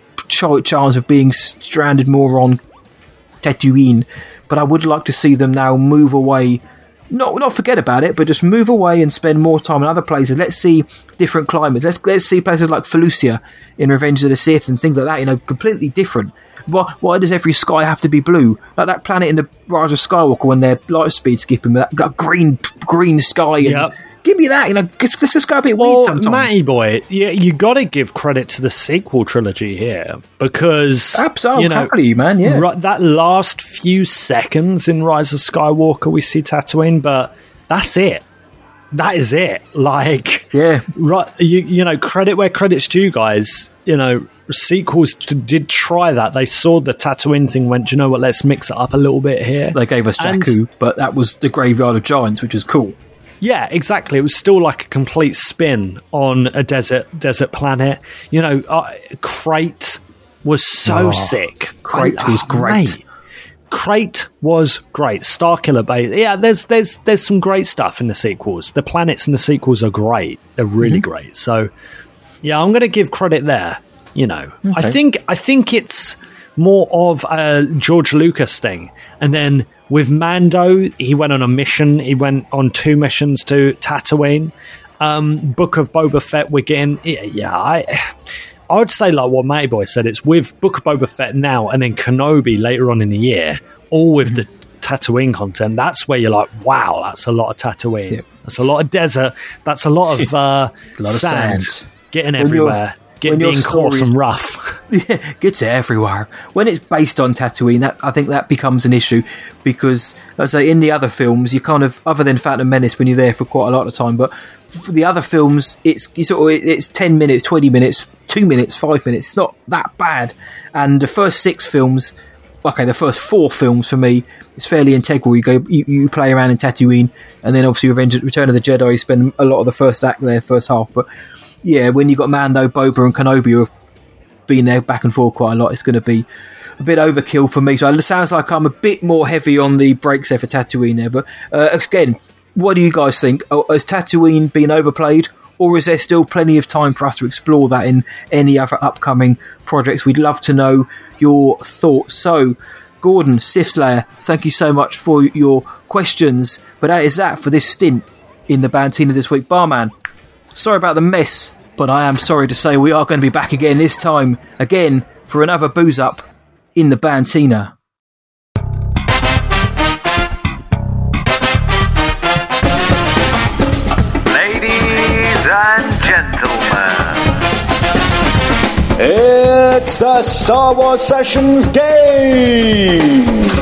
ch- chance of being stranded more on Tatooine, but I would like to see them now move away. Not not forget about it, but just move away and spend more time in other places. Let's see different climates. Let's let's see places like Felucia in Revenge of the Sith and things like that. You know, completely different. Why, why does every sky have to be blue? Like that planet in the Rise of Skywalker when they're light speed skipping, that got green green sky. And Yep. Give me that. You know, let's, let's just go a bit weird Well, sometimes. Matty boy, yeah, you got to give credit to the sequel trilogy here because Absolutely, you know, happily, man. Yeah, ri- that last few seconds in Rise of Skywalker, we see Tatooine, but that's it. That is it. Like, yeah, right. You you know, credit where credit's due, guys. You know, sequels t- did try that. They saw the Tatooine thing, went, do you know what? Let's mix it up a little bit here. They gave us And- Jakku, but that was the Graveyard of Giants, which was cool. Yeah, exactly. It was still like a complete spin on a desert desert planet. You know, uh, Crate was so Oh, sick. Crate I- was oh, great. mate. Crate was great. Starkiller Base. Yeah, there's there's there's some great stuff in the sequels. The planets in the sequels are great. They're really Mm-hmm. great. So, yeah, I'm going to give credit there. You know, I Okay. think I think it's more of a George Lucas thing. And then with Mando, he went on a mission. He went on two missions to Tatooine. Um, Book of Boba Fett, we're getting... Yeah, yeah I, I would say like what Matty Boy said. It's with Book of Boba Fett now and then Kenobi later on in the year, all with the Tatooine content. That's where you're like, wow, that's a lot of Tatooine. Yep. That's a lot of desert. That's a lot of, uh, A lot of sand, sand. getting When you're- everywhere. Get when your being coarse story- and rough. Yeah, gets everywhere. When it's based on Tatooine, that I think that becomes an issue because, let's say, in the other films, you kind of, other than Phantom Menace, when you're there for quite a lot of time, but for the other films, it's you sort of it's ten minutes, twenty minutes, two minutes, five minutes. It's not that bad. And the first six films, okay, the first four films for me, it's fairly integral. You go, you, you play around in Tatooine, and then obviously Revenge, Return of the Jedi. You spend a lot of the first act there, first half, but. Yeah, when you've got Mando, Boba and Kenobi who have been there back and forth quite a lot, it's going to be a bit overkill for me. So it sounds like I'm a bit more heavy on the brakes there for Tatooine there. But uh, again, what do you guys think? Oh, has Tatooine been overplayed? Or is there still plenty of time for us to explore that in any other upcoming projects? We'd love to know your thoughts. So, Gordon, Sith Slayer, thank you so much for your questions. But that is that for this stint in the Bantina this week. Barman, sorry about the mess, but I am sorry to say we are going to be back again this time, again, for another booze up in the Bantina. And gentlemen, it's the Star Wars Sessions game!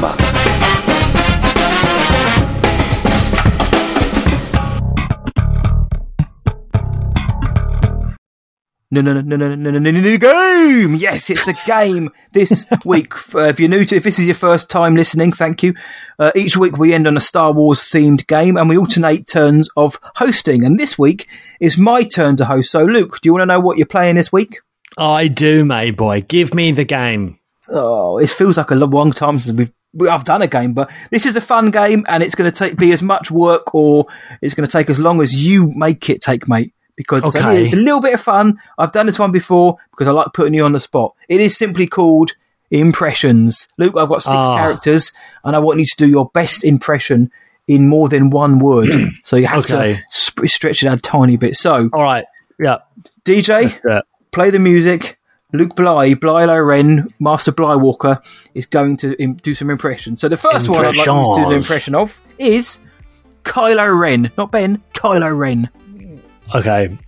No, no, no, no, no, no, no, no, no, game! Yes, it's a game this week. Uh, if you're new to, if this is your first time listening, thank you. Uh, each week we end on a Star Wars themed game and we alternate turns of hosting. And this week is my turn to host. So, Luke, do you want to know what you're playing this week? I do, mate boy. Give me the game. Oh, it feels like a long time since we've I've done a game, but this is a fun game and it's going to take be as much work or it's going to take as long as you make it take, mate. Because it's, okay. only, it's a little bit of fun. I've done this one before because I like putting you on the spot. It is simply called Impressions. Luke, I've got six oh. characters and I want you to do your best impression in more than one word. So you have okay. to sp- stretch it out a tiny bit. So, all right, yeah. D J, play the music. Luke Bly, Bly Loren, Master Blywalker is going to im- do some impressions. So the first one I'd like you to do the impression of is Kylo Ren. Not Ben, Kylo Ren. Okay.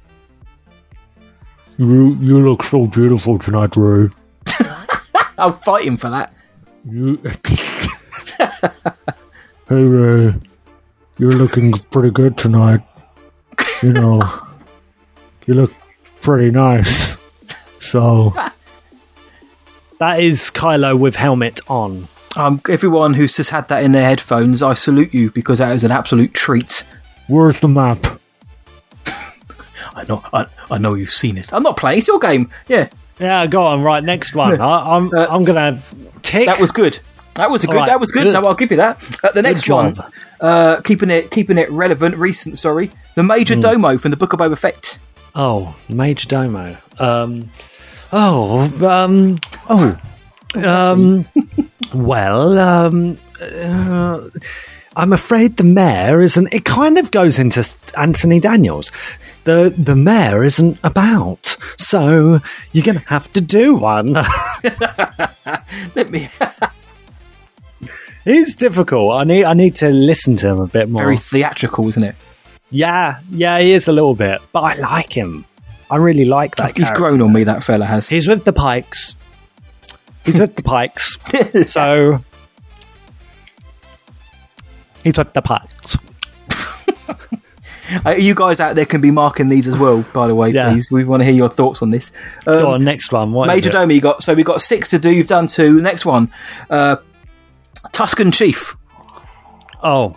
You you look so beautiful tonight, Ray. I'll fight him for that. You... Hey, Ray. You're looking pretty good tonight. You know, you look pretty nice. So... That is Kylo with helmet on. Um, everyone who's just had that in their headphones, I salute you because that is an absolute treat. Where's the map? I know, I, I know you've seen it. I'm not playing. It's your game. Yeah, yeah. Go on. Right, next one. I, I'm, uh, I'm gonna have tick. That was good. That was a good. Right, that was good. good. No, I'll give you that. Uh, the next one, uh, keeping it, keeping it relevant, recent. Sorry, the Major mm. Domo from the Book of Boba Fett. Oh, Major Domo. Um, oh, um, oh, um. well, um. Uh, I'm afraid the mayor isn't. It kind of goes into Anthony Daniels. The the mayor isn't about, so you're going to have to do one. Let me. He's difficult. I need I need to listen to him a bit more. Very theatrical, isn't it? Yeah, yeah, he is a little bit, but I like him. I really like that. He's character. grown on me. That fella has. He's with the Pikes. He's with the Pikes. So he's with the Pikes. Uh, you guys out there can be marking these as well, by the way, yeah. Please. We want to hear your thoughts on this. Um, Go on, next one. What Major Domo, you got, so we've got six to do. You've done two. Next one. Uh, Tusken Chief. Oh.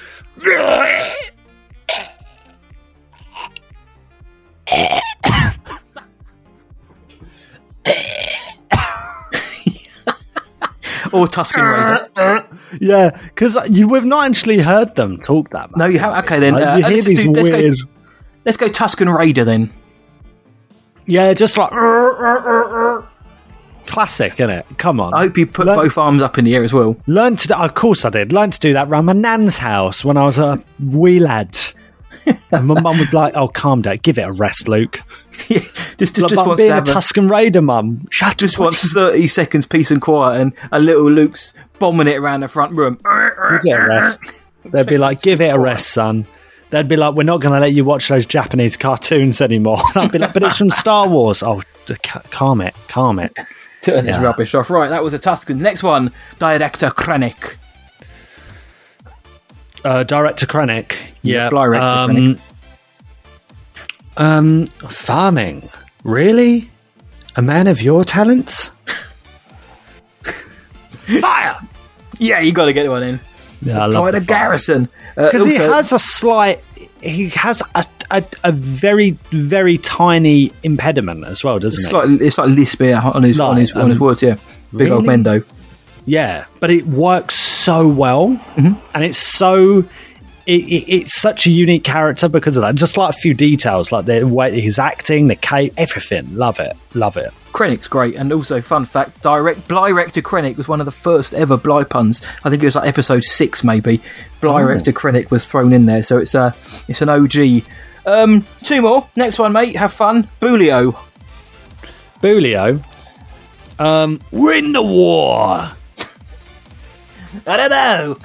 Or Tusken Raider. Yeah, because we've not actually heard them talk that much. No, you haven't. Okay, then. Uh, you hear let's, these do, let's, weird... go, let's go Tusken Raider, then. Yeah, just like... Classic, innit? Come on. I hope you put Learn... both arms up in the air as well. Learn to... Of course I did. Learn to do that around my nan's house when I was a wee lad. And my mum would be like, oh, calm down. Give it a rest, Luke. Yeah, just, just, like, just wants being to a Tusken Raider, mum. Shut just wants thirty seconds peace and quiet, and a little Luke's bombing it around the front room. Give it a rest. They'd be like, give it a rest, son. They'd be like, we're not going to let you watch those Japanese cartoons anymore. And I'd be like, but it's from Star Wars. Oh, calm it, calm it. Turn this yeah. rubbish off. Right, that was a Tusken. Next one, Director Krennic. Uh, Director Krennic. Yeah. Director um, Krennic. Um, farming. Really? A man of your talents? Fire! Yeah, you got to get one in. Yeah, I love Quite a fire. garrison. Because uh, he has a slight he has a, a a very very tiny impediment as well, doesn't It's he? like it's like lisp yeah, on his on his, Like, on his um, words. Yeah, big old really? Mendo. Yeah, but it works so well, Mm-hmm. and it's so. It, it, it's such a unique character because of that. Just like a few details, like the way his acting, the cape, everything. Love it, love it. Krennic's great, and also fun fact: direct Bly-rector Krennic was one of the first ever Bly puns. I think it was like episode six, maybe. Bly-rector Krennic was thrown in there, so it's a it's an O G. Um, two more. Next one, mate. Have fun. Boolio. Boolio. Um, win the war. I don't know.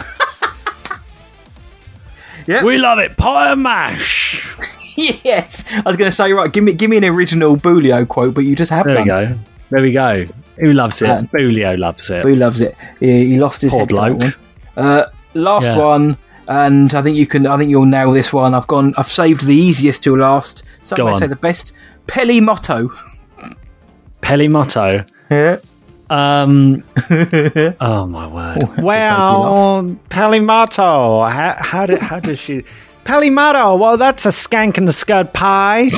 Yep. We love it. Pie and mash. Yes, I was going to say, right, give me give me an original Boolio quote, but you just have There done. we go. There we go. Who loves it? Um, Boolio loves it. Boo loves it. He, he lost his Poor head for that bloke. one. Uh, last Yeah. one, and I think you can. I think you'll nail this one. I've gone. I've saved the easiest till last. Some Go may on. say the best. Peli Motto. Peli Motto. Yeah. Um. oh my word! Oh, well, Pelimato. How, how did how does she? Pelimato. Well, that's a skank in the skirt pie.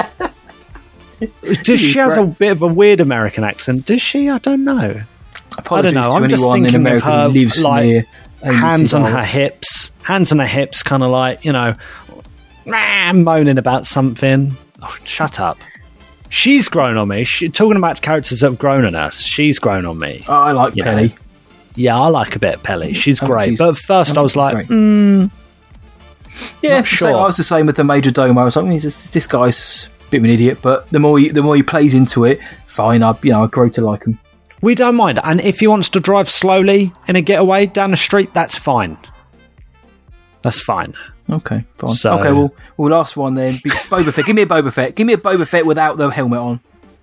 Does she has a bit of a weird American accent? Does she? I don't know. Apologies I don't know. to I'm just anyone in thinking of America who her lives like near Amy hands on Seagal. her hips, hands on her hips, kind of like you know, "Rah," moaning about something. Oh, shut up. She's grown on me. She, talking about characters that have grown on us, she's grown on me. Oh, I like You Peli. know. Yeah, I like a bit of Pelly. She's Oh, great. she's- but at first I was like, great. mm, Yeah, not same, sure. I was the same with the Major Domo. I was like, this, this guy's a bit of an idiot, but the more he, the more he plays into it, fine. I you know I grow to like him. we don't mind. And if he wants to drive slowly in a getaway down the street, that's fine. That's fine. Okay, fine. So- Okay, well, well, last one then. Be- Boba Fett. Give me a Boba Fett. Give me a Boba Fett without the helmet on.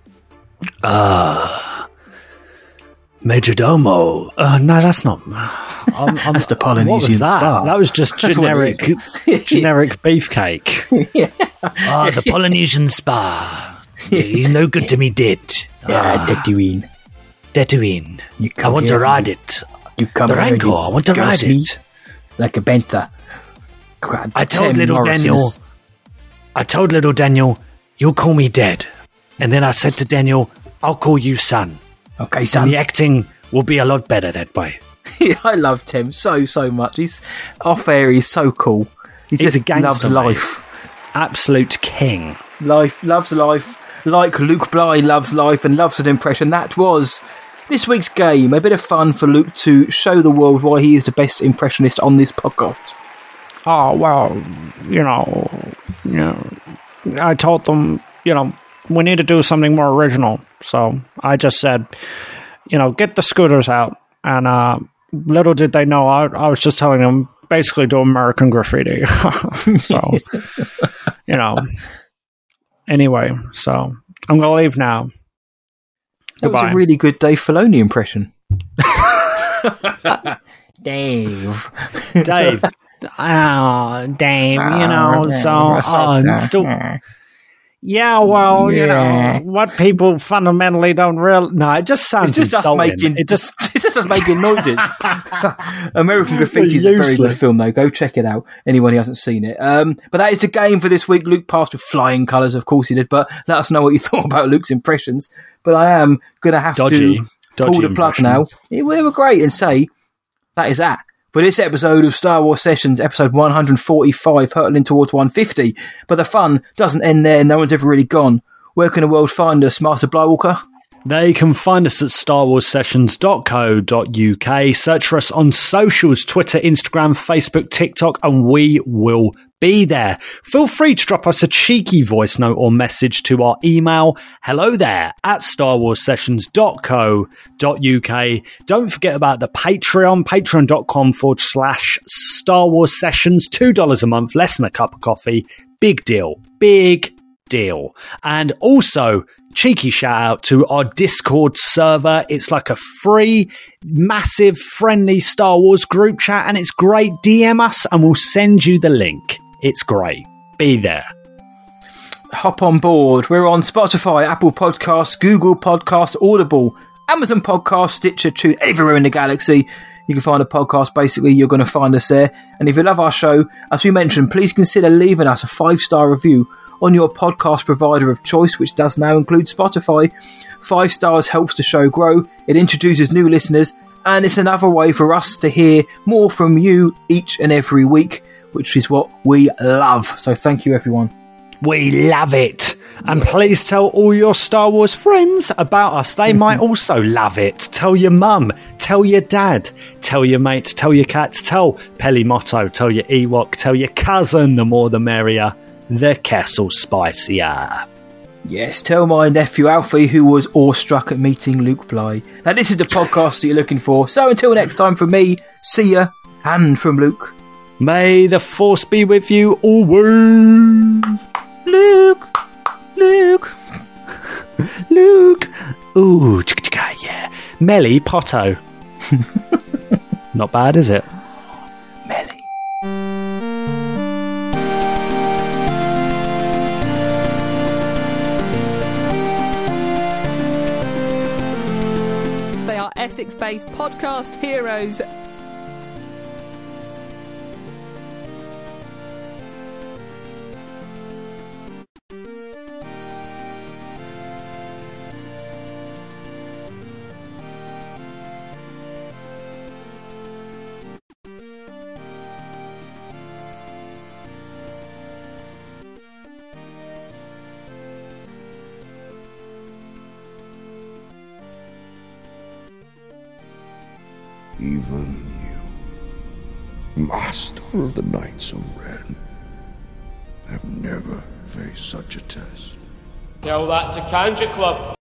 Uh, Major Domo. Uh, no, that's not. I'm, I'm, That's the what Polynesian was that? spa. That was just That's what generic, it generic beefcake. yeah. Ah, the Polynesian spa. He's no good to me, did. Yeah, Tatooine. Tatooine. You I come want here to ride and it. You come The here and Rancor. you I want to ghost ride me it. like a bantha. God, I told Tim little Morrison's- Daniel. I told little Daniel, you'll call me Dad. And then I said to Daniel, I'll call you Son. Okay, And son. the acting will be a lot better that way. I love Tim so so much. He's off air. He's so cool. He He's just a gangster, loves mate. life. Absolute king. Life loves life. Like Luke Bly loves life and loves an impression. That was this week's game. A bit of fun for Luke to show the world why he is the best impressionist on this podcast. Oh, well, you know, you know, I told them, you know, we need to do something more original. So I just said, you know, get the scooters out. And uh, little did they know, I, I was just telling them, basically do American graffiti. So, you know, anyway, so I'm going to leave now. That was Goodbye. a really good Dave Filoni impression. Dave. Dave. Oh, Dave, you know, so uh, still, yeah, well, you Yeah. know, what people fundamentally don't real. No, it just sounds It's just us insulting. making. It just It's just us making noises. American Graffiti is a very Useless. good film, though. Go check it out. Anyone who hasn't seen it. Um, but that is the game for this week. Luke passed with flying colours, of course he did. But let us know what you thought about Luke's impressions. But I am going to have Dodgy. to Dodgy pull the plug now. impressions. Yeah, we were great and say that is that. For this episode of Star Wars Sessions, episode one forty-five, hurtling towards one fifty. But the fun doesn't end there. No one's ever really gone. Where can the world find us, Master Blywalker? They can find us at star wars sessions dot co dot uk. Search for us on socials, Twitter, Instagram, Facebook, TikTok, and we will be there. Feel free to drop us a cheeky voice note or message to our email, hello there, at star wars sessions dot co dot uk. Don't forget about the Patreon, patreon.com forward slash Star Wars Sessions, two dollars a month, less than a cup of coffee. Big deal. Big deal. And also, cheeky shout out to our Discord server. It's like a free, massive, friendly Star Wars group chat, and it's great. D M us and we'll send you the link. It's great. Be there. Hop on board. We're on Spotify, Apple Podcasts, Google Podcasts, Audible, Amazon Podcasts, Stitcher, Tune, everywhere in the galaxy. You can find a podcast, basically, you're going to find us there. And if you love our show, as we mentioned, please consider leaving us a five-star review on your podcast provider of choice, which does now include Spotify. Five stars helps the show grow, it introduces new listeners, and it's another way for us to hear more from you each and every week, which is what we love. So thank you, everyone. We love it. And please tell all your Star Wars friends about us. They might also love it. Tell your mum, tell your dad, tell your mates, tell your cats, tell Peli Motto, tell your Ewok, tell your cousin, the more the merrier. The Castle Spicier. Yes, tell my nephew Alfie, who was awestruck at meeting Luke Bly. Now, this is the podcast that you're looking for. So until next time, from me, see ya, and from Luke. May the Force be with you always. Luke, Luke, Luke. Ooh, yeah. Melly Potto. Not bad, is it? Melly. Essex-based podcast heroes. Even you, Master of the Knights of Ren, have never faced such a test. Tell that to Kanja Club.